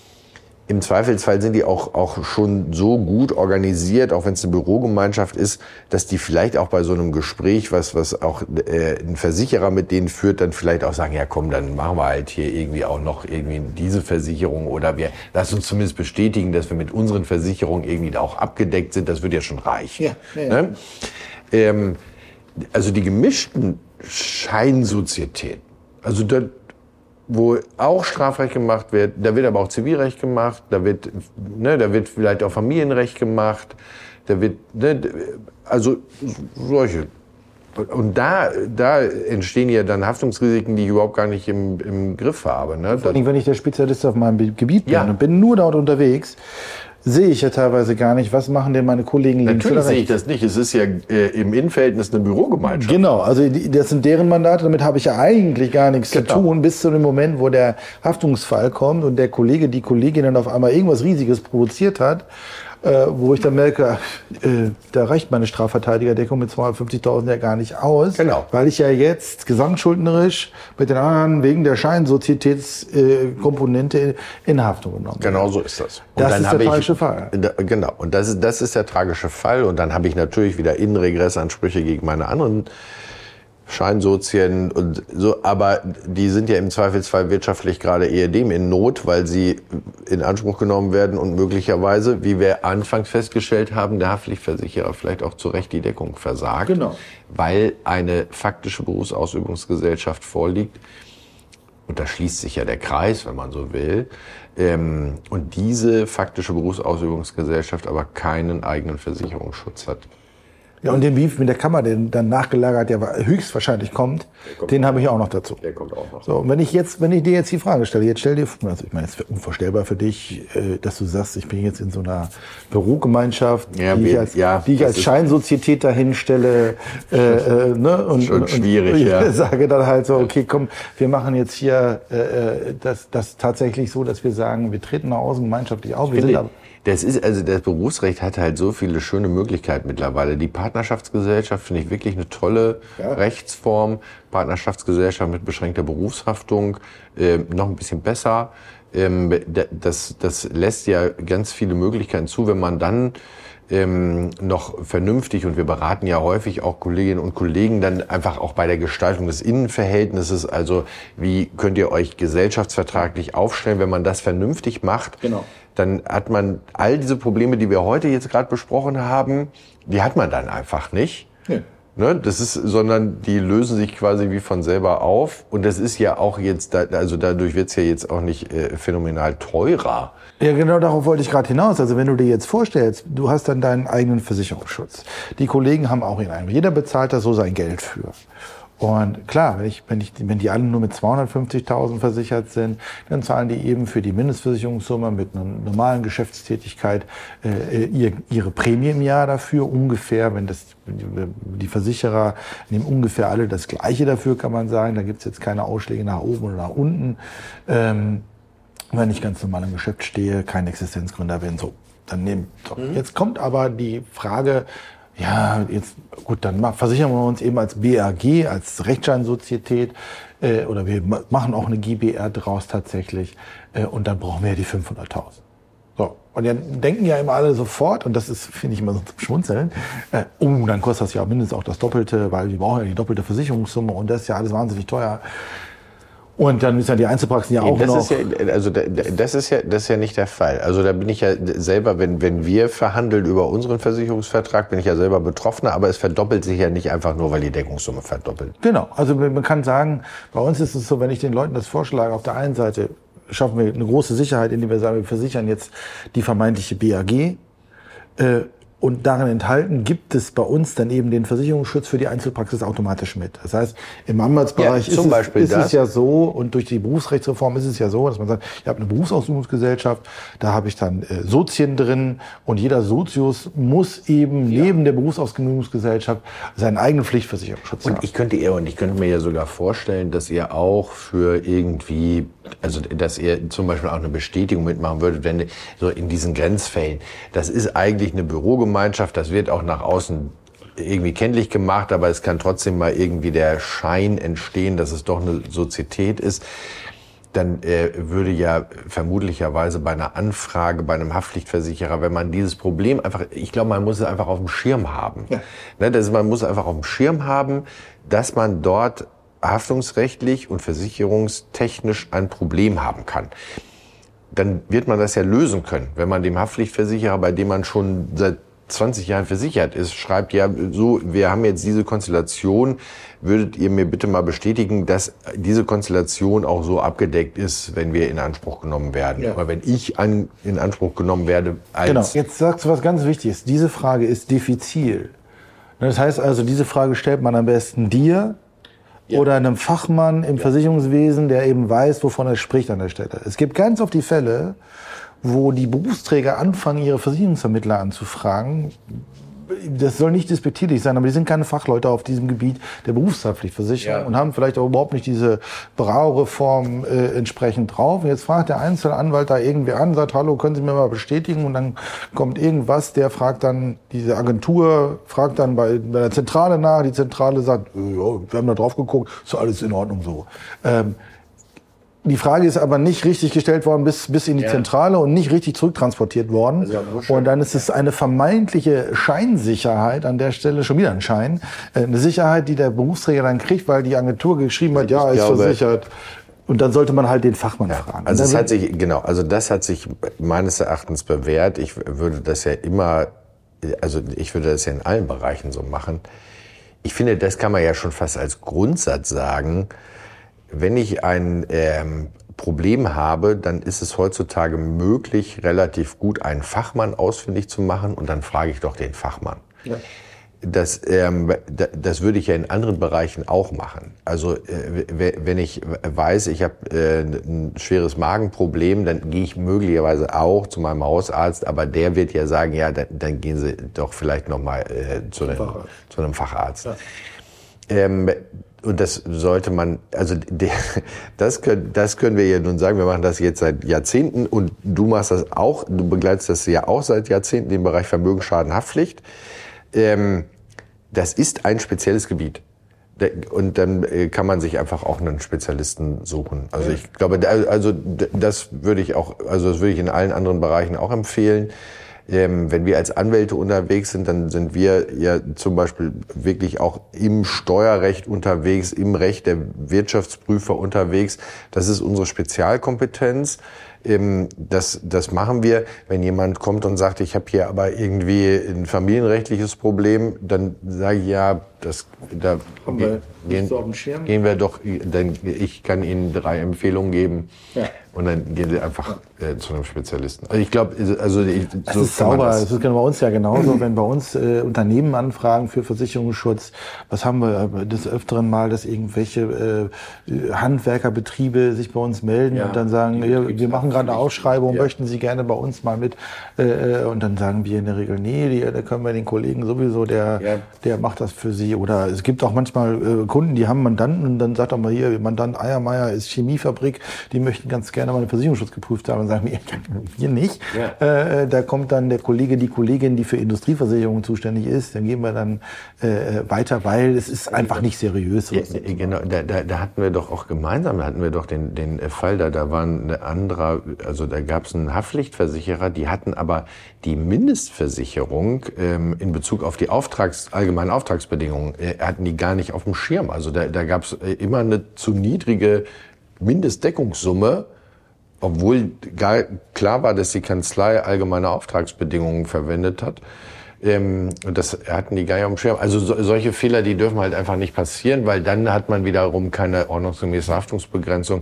im Zweifelsfall sind die auch, auch schon so gut organisiert, auch wenn es eine Bürogemeinschaft ist, dass die vielleicht auch bei so einem Gespräch, was, was auch äh, ein Versicherer mit denen führt, dann vielleicht auch sagen, ja komm, dann machen wir halt hier irgendwie auch noch irgendwie diese Versicherung, oder wir lassen uns zumindest bestätigen, dass wir mit unseren Versicherungen irgendwie da auch abgedeckt sind. Das wird ja schon reichen. Ja, ja. Ne? Ähm, also die gemischten Scheinsozietäten, also da, wo auch Strafrecht gemacht wird, da wird aber auch Zivilrecht gemacht, da wird, ne, da wird vielleicht auch Familienrecht gemacht, da wird, ne, also solche. Und da, da entstehen ja dann Haftungsrisiken, die ich überhaupt gar nicht im, im Griff habe. Ne? Vor allem, wenn ich der Spezialist auf meinem Gebiet bin, ja, und bin nur dort unterwegs, sehe ich ja teilweise gar nicht, was machen denn meine Kollegen links oder rechts. Natürlich sehe rechts. ich das nicht. Es ist ja äh, im Innenverhältnis eine Bürogemeinschaft. Genau, also die, das sind deren Mandate, damit habe ich ja eigentlich gar nichts Genau. zu tun, bis zu dem Moment, wo der Haftungsfall kommt und der Kollege, die Kollegin dann auf einmal irgendwas Riesiges produziert hat, äh, wo ich dann merke, äh, da reicht meine Strafverteidigerdeckung mit zweihundertfünfzigtausend ja gar nicht aus, Genau. weil ich ja jetzt gesamtschuldnerisch mit den anderen wegen der Scheinsozietätskomponente äh, in Haftung genommen bin. Genau so ist das. Und das dann ist der ich, tragische Fall. Da, genau, und das ist, das ist der tragische Fall. Und dann habe ich natürlich wieder Innenregressansprüche gegen meine anderen Scheinsozien und so, aber die sind ja im Zweifelsfall wirtschaftlich gerade ehedem in Not, weil sie in Anspruch genommen werden und möglicherweise, wie wir anfangs festgestellt haben, der Haftpflichtversicherer vielleicht auch zu Recht die Deckung versagt, Genau. weil eine faktische Berufsausübungsgesellschaft vorliegt. Und da schließt sich ja der Kreis, wenn man so will. Und diese faktische Berufsausübungsgesellschaft aber keinen eigenen Versicherungsschutz hat. Ja, und den Beef mit der Kammer, der dann nachgelagert ja höchstwahrscheinlich kommt, kommt den habe ich auch noch dazu. Der kommt auch noch. So, und wenn ich jetzt, wenn ich dir jetzt die Frage stelle, jetzt stell dir, also ich meine, es wäre unvorstellbar für dich, dass du sagst, ich bin jetzt in so einer Bürogemeinschaft, ja, die wir, ich als, ja, die ich als Scheinsozietät dahinstelle, äh, äh, ne, und, schon und, schwierig, und ich ja. sage dann halt so, okay, komm, wir machen jetzt hier äh, das, das tatsächlich so, dass wir sagen, wir treten nach außen gemeinschaftlich auf. Wir sind aber Das ist, also das Berufsrecht hat halt so viele schöne Möglichkeiten mittlerweile. Die Partnerschaftsgesellschaft finde ich wirklich eine tolle ja. Rechtsform. Partnerschaftsgesellschaft mit beschränkter Berufshaftung, äh, noch ein bisschen besser. Ähm, das, das lässt ja ganz viele Möglichkeiten zu, wenn man dann ähm, noch vernünftig, und wir beraten ja häufig auch Kolleginnen und Kollegen dann einfach auch bei der Gestaltung des Innenverhältnisses, also wie könnt ihr euch gesellschaftsvertraglich aufstellen, wenn man das vernünftig macht. Genau. Dann hat man all diese Probleme, die wir heute jetzt gerade besprochen haben, die hat man dann einfach nicht. Ja. Ne, das ist, sondern die lösen sich quasi wie von selber auf. Und das ist ja auch jetzt, also dadurch wird es ja jetzt auch nicht äh, phänomenal teurer. Ja, genau darauf wollte ich gerade hinaus. Also wenn du dir jetzt vorstellst, du hast dann deinen eigenen Versicherungsschutz. Die Kollegen haben auch ihren eigenen. Jeder bezahlt da so sein Geld für. Und klar, wenn, ich, wenn, ich, wenn die alle nur mit zweihundertfünfzigtausend versichert sind, dann zahlen die eben für die Mindestversicherungssumme mit einer normalen Geschäftstätigkeit äh, ihr, ihre Prämie im Jahr dafür. Ungefähr, wenn das die Versicherer nehmen ungefähr alle das Gleiche dafür, kann man sagen. Da gibt's jetzt keine Ausschläge nach oben oder nach unten. Ähm, wenn ich ganz normal im Geschäft stehe, kein Existenzgründer bin, so, dann nehmen. So. Mhm. Jetzt kommt aber die Frage, ja, jetzt gut, dann versichern wir uns eben als B R G, als Rechtsscheinsozietät, äh, oder wir machen auch eine G b R draus tatsächlich, äh, und dann brauchen wir ja die fünfhunderttausend. So, und dann denken ja immer alle sofort, und das ist, finde ich immer so zum Schmunzeln, äh, oh, dann kostet das ja mindestens auch das Doppelte, weil wir brauchen ja die doppelte Versicherungssumme und das ist ja alles wahnsinnig teuer. Und dann ist ja die Einzelpraxen ja auch das noch. Ist ja, also das ist ja, das ist ja nicht der Fall. Also da bin ich ja selber, wenn, wenn wir verhandeln über unseren Versicherungsvertrag, bin ich ja selber Betroffener, aber es verdoppelt sich ja nicht einfach nur, weil die Deckungssumme verdoppelt. Genau. Also man kann sagen, bei uns ist es so, wenn ich den Leuten das vorschlage, auf der einen Seite schaffen wir eine große Sicherheit, indem wir sagen, wir versichern jetzt die vermeintliche B A G, äh, und darin enthalten gibt es bei uns dann eben den Versicherungsschutz für die Einzelpraxis automatisch mit. Das heißt, im Anwaltsbereich ja, zum ist, Beispiel es, ist das. es ja so, und durch die Berufsrechtsreform ist es ja so, dass man sagt, ich habe eine Berufsausübungsgesellschaft, da habe ich dann äh, Sozien drin, und jeder Sozius muss eben ja. neben der Berufsausübungsgesellschaft seinen eigenen Pflichtversicherungsschutz haben. Und ich könnte eher, und ich könnte mir ja sogar vorstellen, dass ihr auch für irgendwie, also dass ihr zum Beispiel auch eine Bestätigung mitmachen würdet, wenn so in diesen Grenzfällen, das ist eigentlich eine Bürogemeinschaft, das wird auch nach außen irgendwie kenntlich gemacht, aber es kann trotzdem mal irgendwie der Schein entstehen, dass es doch eine Sozietät ist. Dann äh, würde ja vermutlicherweise bei einer Anfrage, bei einem Haftpflichtversicherer, wenn man dieses Problem einfach, ich glaube, man muss es einfach auf dem Schirm haben. Ja. Ne, das ist, man muss einfach auf dem Schirm haben, dass man dort haftungsrechtlich und versicherungstechnisch ein Problem haben kann. Dann wird man das ja lösen können, wenn man dem Haftpflichtversicherer, bei dem man schon seit zwanzig Jahren versichert ist, schreibt, ja, so, wir haben jetzt diese Konstellation, würdet ihr mir bitte mal bestätigen, dass diese Konstellation auch so abgedeckt ist, wenn wir in Anspruch genommen werden. Ja. Oder wenn ich an, in Anspruch genommen werde. Als genau, jetzt sagst du was ganz Wichtiges. Diese Frage ist diffizil. Das heißt also, diese Frage stellt man am besten dir, ja, oder einem Fachmann im ja. Versicherungswesen, der eben weiß, wovon er spricht an der Stelle. Es gibt ganz oft die Fälle, wo die Berufsträger anfangen, ihre Versicherungsvermittler anzufragen. Das soll nicht despektierlich sein, aber die sind keine Fachleute auf diesem Gebiet der Berufshaftpflichtversicherung ja. und haben vielleicht auch überhaupt nicht diese Brauereform äh, entsprechend drauf. Und jetzt fragt der Einzelanwalt da irgendwie an, sagt, hallo, können Sie mir mal bestätigen? Und dann kommt irgendwas, der fragt dann, diese Agentur fragt dann bei, bei der Zentrale nach, die Zentrale sagt, ja, wir haben da drauf geguckt, ist alles in Ordnung so. Ähm, Die Frage ist aber nicht richtig gestellt worden bis, bis in die ja. Zentrale und nicht richtig zurücktransportiert worden. Also und dann ist es eine vermeintliche Scheinsicherheit, an der Stelle schon wieder ein Schein, eine Sicherheit, die der Berufsträger dann kriegt, weil die Agentur geschrieben hat, ja, ist glaube, versichert. Und dann sollte man halt den Fachmann ja, fragen. Also das hat sich, genau, also das hat sich meines Erachtens bewährt. Ich würde das ja immer, also ich würde das ja in allen Bereichen so machen. Ich finde, das kann man ja schon fast als Grundsatz sagen. Wenn ich ein ähm, Problem habe, dann ist es heutzutage möglich, relativ gut einen Fachmann ausfindig zu machen und dann frage ich doch den Fachmann. Ja. Das, ähm, das würde ich ja in anderen Bereichen auch machen. Also äh, wenn ich weiß, ich habe äh, ein schweres Magenproblem, dann gehe ich möglicherweise auch zu meinem Hausarzt, aber der wird ja sagen, ja, dann, dann gehen Sie doch vielleicht nochmal äh, zu, einem, zu einem Facharzt. Ja. Ähm, Und das sollte man, also der, das, können, das können wir ja nun sagen, wir machen das jetzt seit Jahrzehnten und du machst das auch, du begleitest das ja auch seit Jahrzehnten im Bereich Vermögensschadenhaftpflicht. Ähm, das ist ein spezielles Gebiet. Und dann kann man sich einfach auch einen Spezialisten suchen. Also ich glaube, also das würde ich auch, also das würde ich in allen anderen Bereichen auch empfehlen. Ähm, wenn wir als Anwälte unterwegs sind, dann sind wir ja zum Beispiel wirklich auch im Steuerrecht unterwegs, im Recht der Wirtschaftsprüfer unterwegs. Das ist unsere Spezialkompetenz. Ähm, das, das machen wir. Wenn jemand kommt und sagt, ich habe hier aber irgendwie ein familienrechtliches Problem, dann sage ich, ja, das, da ge- gehen, so gehen wir doch, dann, ich kann Ihnen drei Empfehlungen geben. Ja. Und dann gehen Sie einfach äh, zu einem Spezialisten. Also ich glaube, also ich, das so ist sauber. Das, das ist bei uns ja genauso. Wenn bei uns äh, Unternehmen anfragen für Versicherungsschutz, was haben wir des Öfteren mal, dass irgendwelche äh, Handwerkerbetriebe sich bei uns melden ja, und dann sagen, ja, wir machen gerade eine Ausschreibung, ja. möchten Sie gerne bei uns mal mit? Äh, und dann sagen wir in der Regel, nee, die, da können wir den Kollegen sowieso, der, ja. der macht das für Sie. Oder es gibt auch manchmal äh, Kunden, die haben Mandanten und dann sagt er mal hier, Mandant Eiermeier ist Chemiefabrik, die möchten ganz gerne mal einen Versicherungsschutz geprüft haben und sagen, wir nicht. Ja. Äh, da kommt dann der Kollege, die Kollegin, die für Industrieversicherungen zuständig ist, dann gehen wir dann äh, weiter, weil es ist einfach nicht seriös. Ja, genau, da, da, da hatten wir doch auch gemeinsam, da hatten wir doch den, den Fall, da, da war ein anderer, also da gab es einen Haftpflichtversicherer, die hatten aber die Mindestversicherung ähm, in Bezug auf die Auftrags, allgemeinen Auftragsbedingungen, äh, hatten die gar nicht auf dem Schirm. Also da, da gab es immer eine zu niedrige Mindestdeckungssumme, obwohl gar klar war, dass die Kanzlei allgemeine Auftragsbedingungen verwendet hat. Ähm, und das hatten die gar nicht auf dem Schirm. Also so, solche Fehler, die dürfen halt einfach nicht passieren, weil dann hat man wiederum keine ordnungsgemäße Haftungsbegrenzung.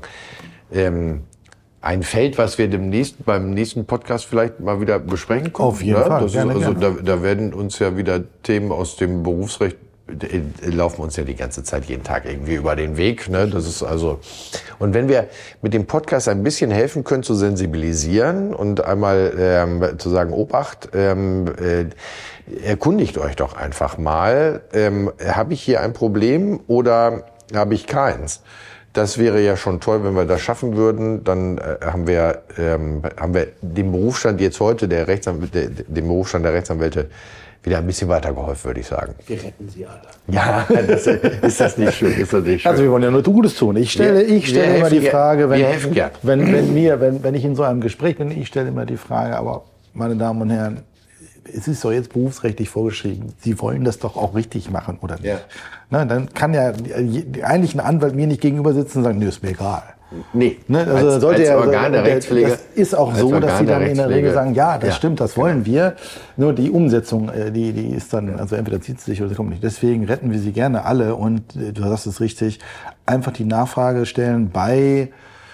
Ähm, ein Feld, was wir demnächst beim nächsten Podcast vielleicht mal wieder besprechen können. Auf jeden ne? Fall. Das ist, also da, da werden uns ja wieder Themen aus dem Berufsrecht laufen uns ja die ganze Zeit jeden Tag irgendwie über den Weg, ne? Das ist also, und wenn wir mit dem Podcast ein bisschen helfen können zu sensibilisieren und einmal ähm, zu sagen, Obacht, ähm, äh, erkundigt euch doch einfach mal, ähm, habe ich hier ein Problem oder habe ich keins? Das wäre ja schon toll, wenn wir das schaffen würden. Dann äh, haben wir ähm, haben wir den Berufsstand jetzt heute der Rechtsanwälte, den Berufsstand der Rechtsanwälte wieder ein bisschen weitergeholfen, würde ich sagen. Wir retten sie alle. Ja, das, ist das nicht schön? Ist das nicht schön? Also wir wollen ja nur Gutes tun. Ich stelle, wir, ich stelle immer die Frage, wenn, wenn, wenn mir, wenn, wenn ich in so einem Gespräch bin, ich stelle immer die Frage, aber meine Damen und Herren, es ist doch jetzt berufsrechtlich vorgeschrieben. Sie wollen das doch auch richtig machen, oder nicht? Ja. Na, dann kann ja eigentlich ein Anwalt mir nicht gegenüber sitzen und sagen, nee, ist mir egal. Nee, ne? also als, sollte als er, Organ der Rechtspflege. Das ist auch so, dass sie dann in der Regel sagen, ja, das ja, stimmt, das wollen genau. wir. Nur die Umsetzung, die, die ist dann, also entweder zieht sie sich oder sie kommt nicht. Deswegen retten wir sie gerne alle und du sagst es richtig, einfach die Nachfrage stellen bei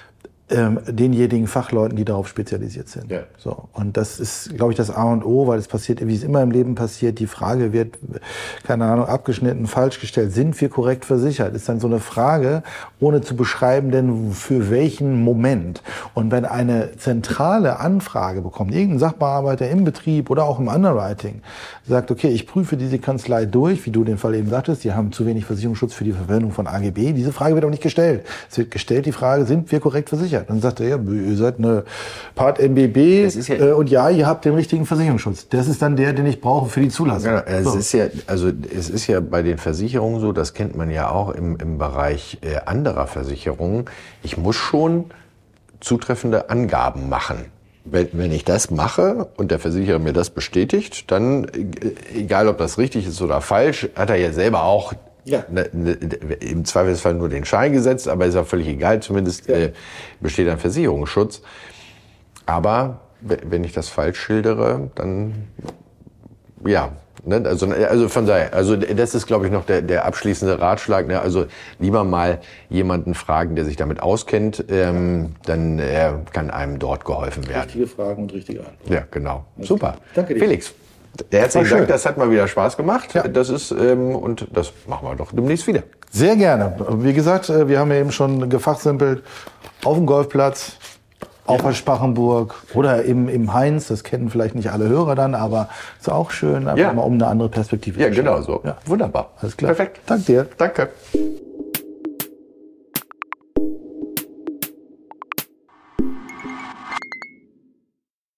ähm, denjenigen Fachleuten, die darauf spezialisiert sind. Ja. So. Und das ist, glaube ich, das A und O, weil es passiert, wie es immer im Leben passiert, die Frage wird, keine Ahnung, abgeschnitten, falsch gestellt. Sind wir korrekt versichert? Ist dann so eine Frage, ohne zu beschreiben, denn für welchen Moment. Und wenn eine zentrale Anfrage bekommt, irgendein Sachbearbeiter im Betrieb oder auch im Underwriting, sagt, okay, ich prüfe diese Kanzlei durch, wie du den Fall eben sagtest, die haben zu wenig Versicherungsschutz für die Verwendung von A G B. Diese Frage wird auch nicht gestellt. Es wird gestellt die Frage, sind wir korrekt versichert? Dann sagt er, ja, ihr seid eine Part M B B ja äh, und ja, ihr habt den richtigen Versicherungsschutz. Das ist dann der, den ich brauche für die Zulassung. Ja, es so. ist ja, also es ist ja bei den Versicherungen so, das kennt man ja auch im, im Bereich äh, anderer Versicherungen. Ich muss schon zutreffende Angaben machen. Wenn, wenn ich das mache und der Versicherer mir das bestätigt, dann, egal ob das richtig ist oder falsch, hat er ja selber auch ja. Ne, ne, im Zweifelsfall nur den Schein gesetzt, aber ist ja völlig egal, zumindest ja. äh, besteht ein Versicherungsschutz. Aber wenn ich das falsch schildere, dann ja, ne, also, also von daher, also das ist, glaube ich, noch der, der abschließende Ratschlag. Ne? Also lieber mal jemanden fragen, der sich damit auskennt, ähm, dann äh, kann einem dort geholfen werden. Richtige Fragen und richtige Antworten. Ja, genau. Okay. Super. Danke dir. Felix. Herzlichen Dank, das hat mal wieder Spaß gemacht. Ja. Das ist, ähm, und das machen wir doch demnächst wieder. Sehr gerne. Wie gesagt, wir haben ja eben schon gefachsimpelt auf dem Golfplatz, auf der Spachenburg oder im, im Heinz. Das kennen vielleicht nicht alle Hörer dann, aber ist auch schön, einfach ja. mal um eine andere Perspektive ja, zu schauen. Ja, genau so. Ja. Wunderbar. Alles klar. Perfekt. Danke dir. Danke.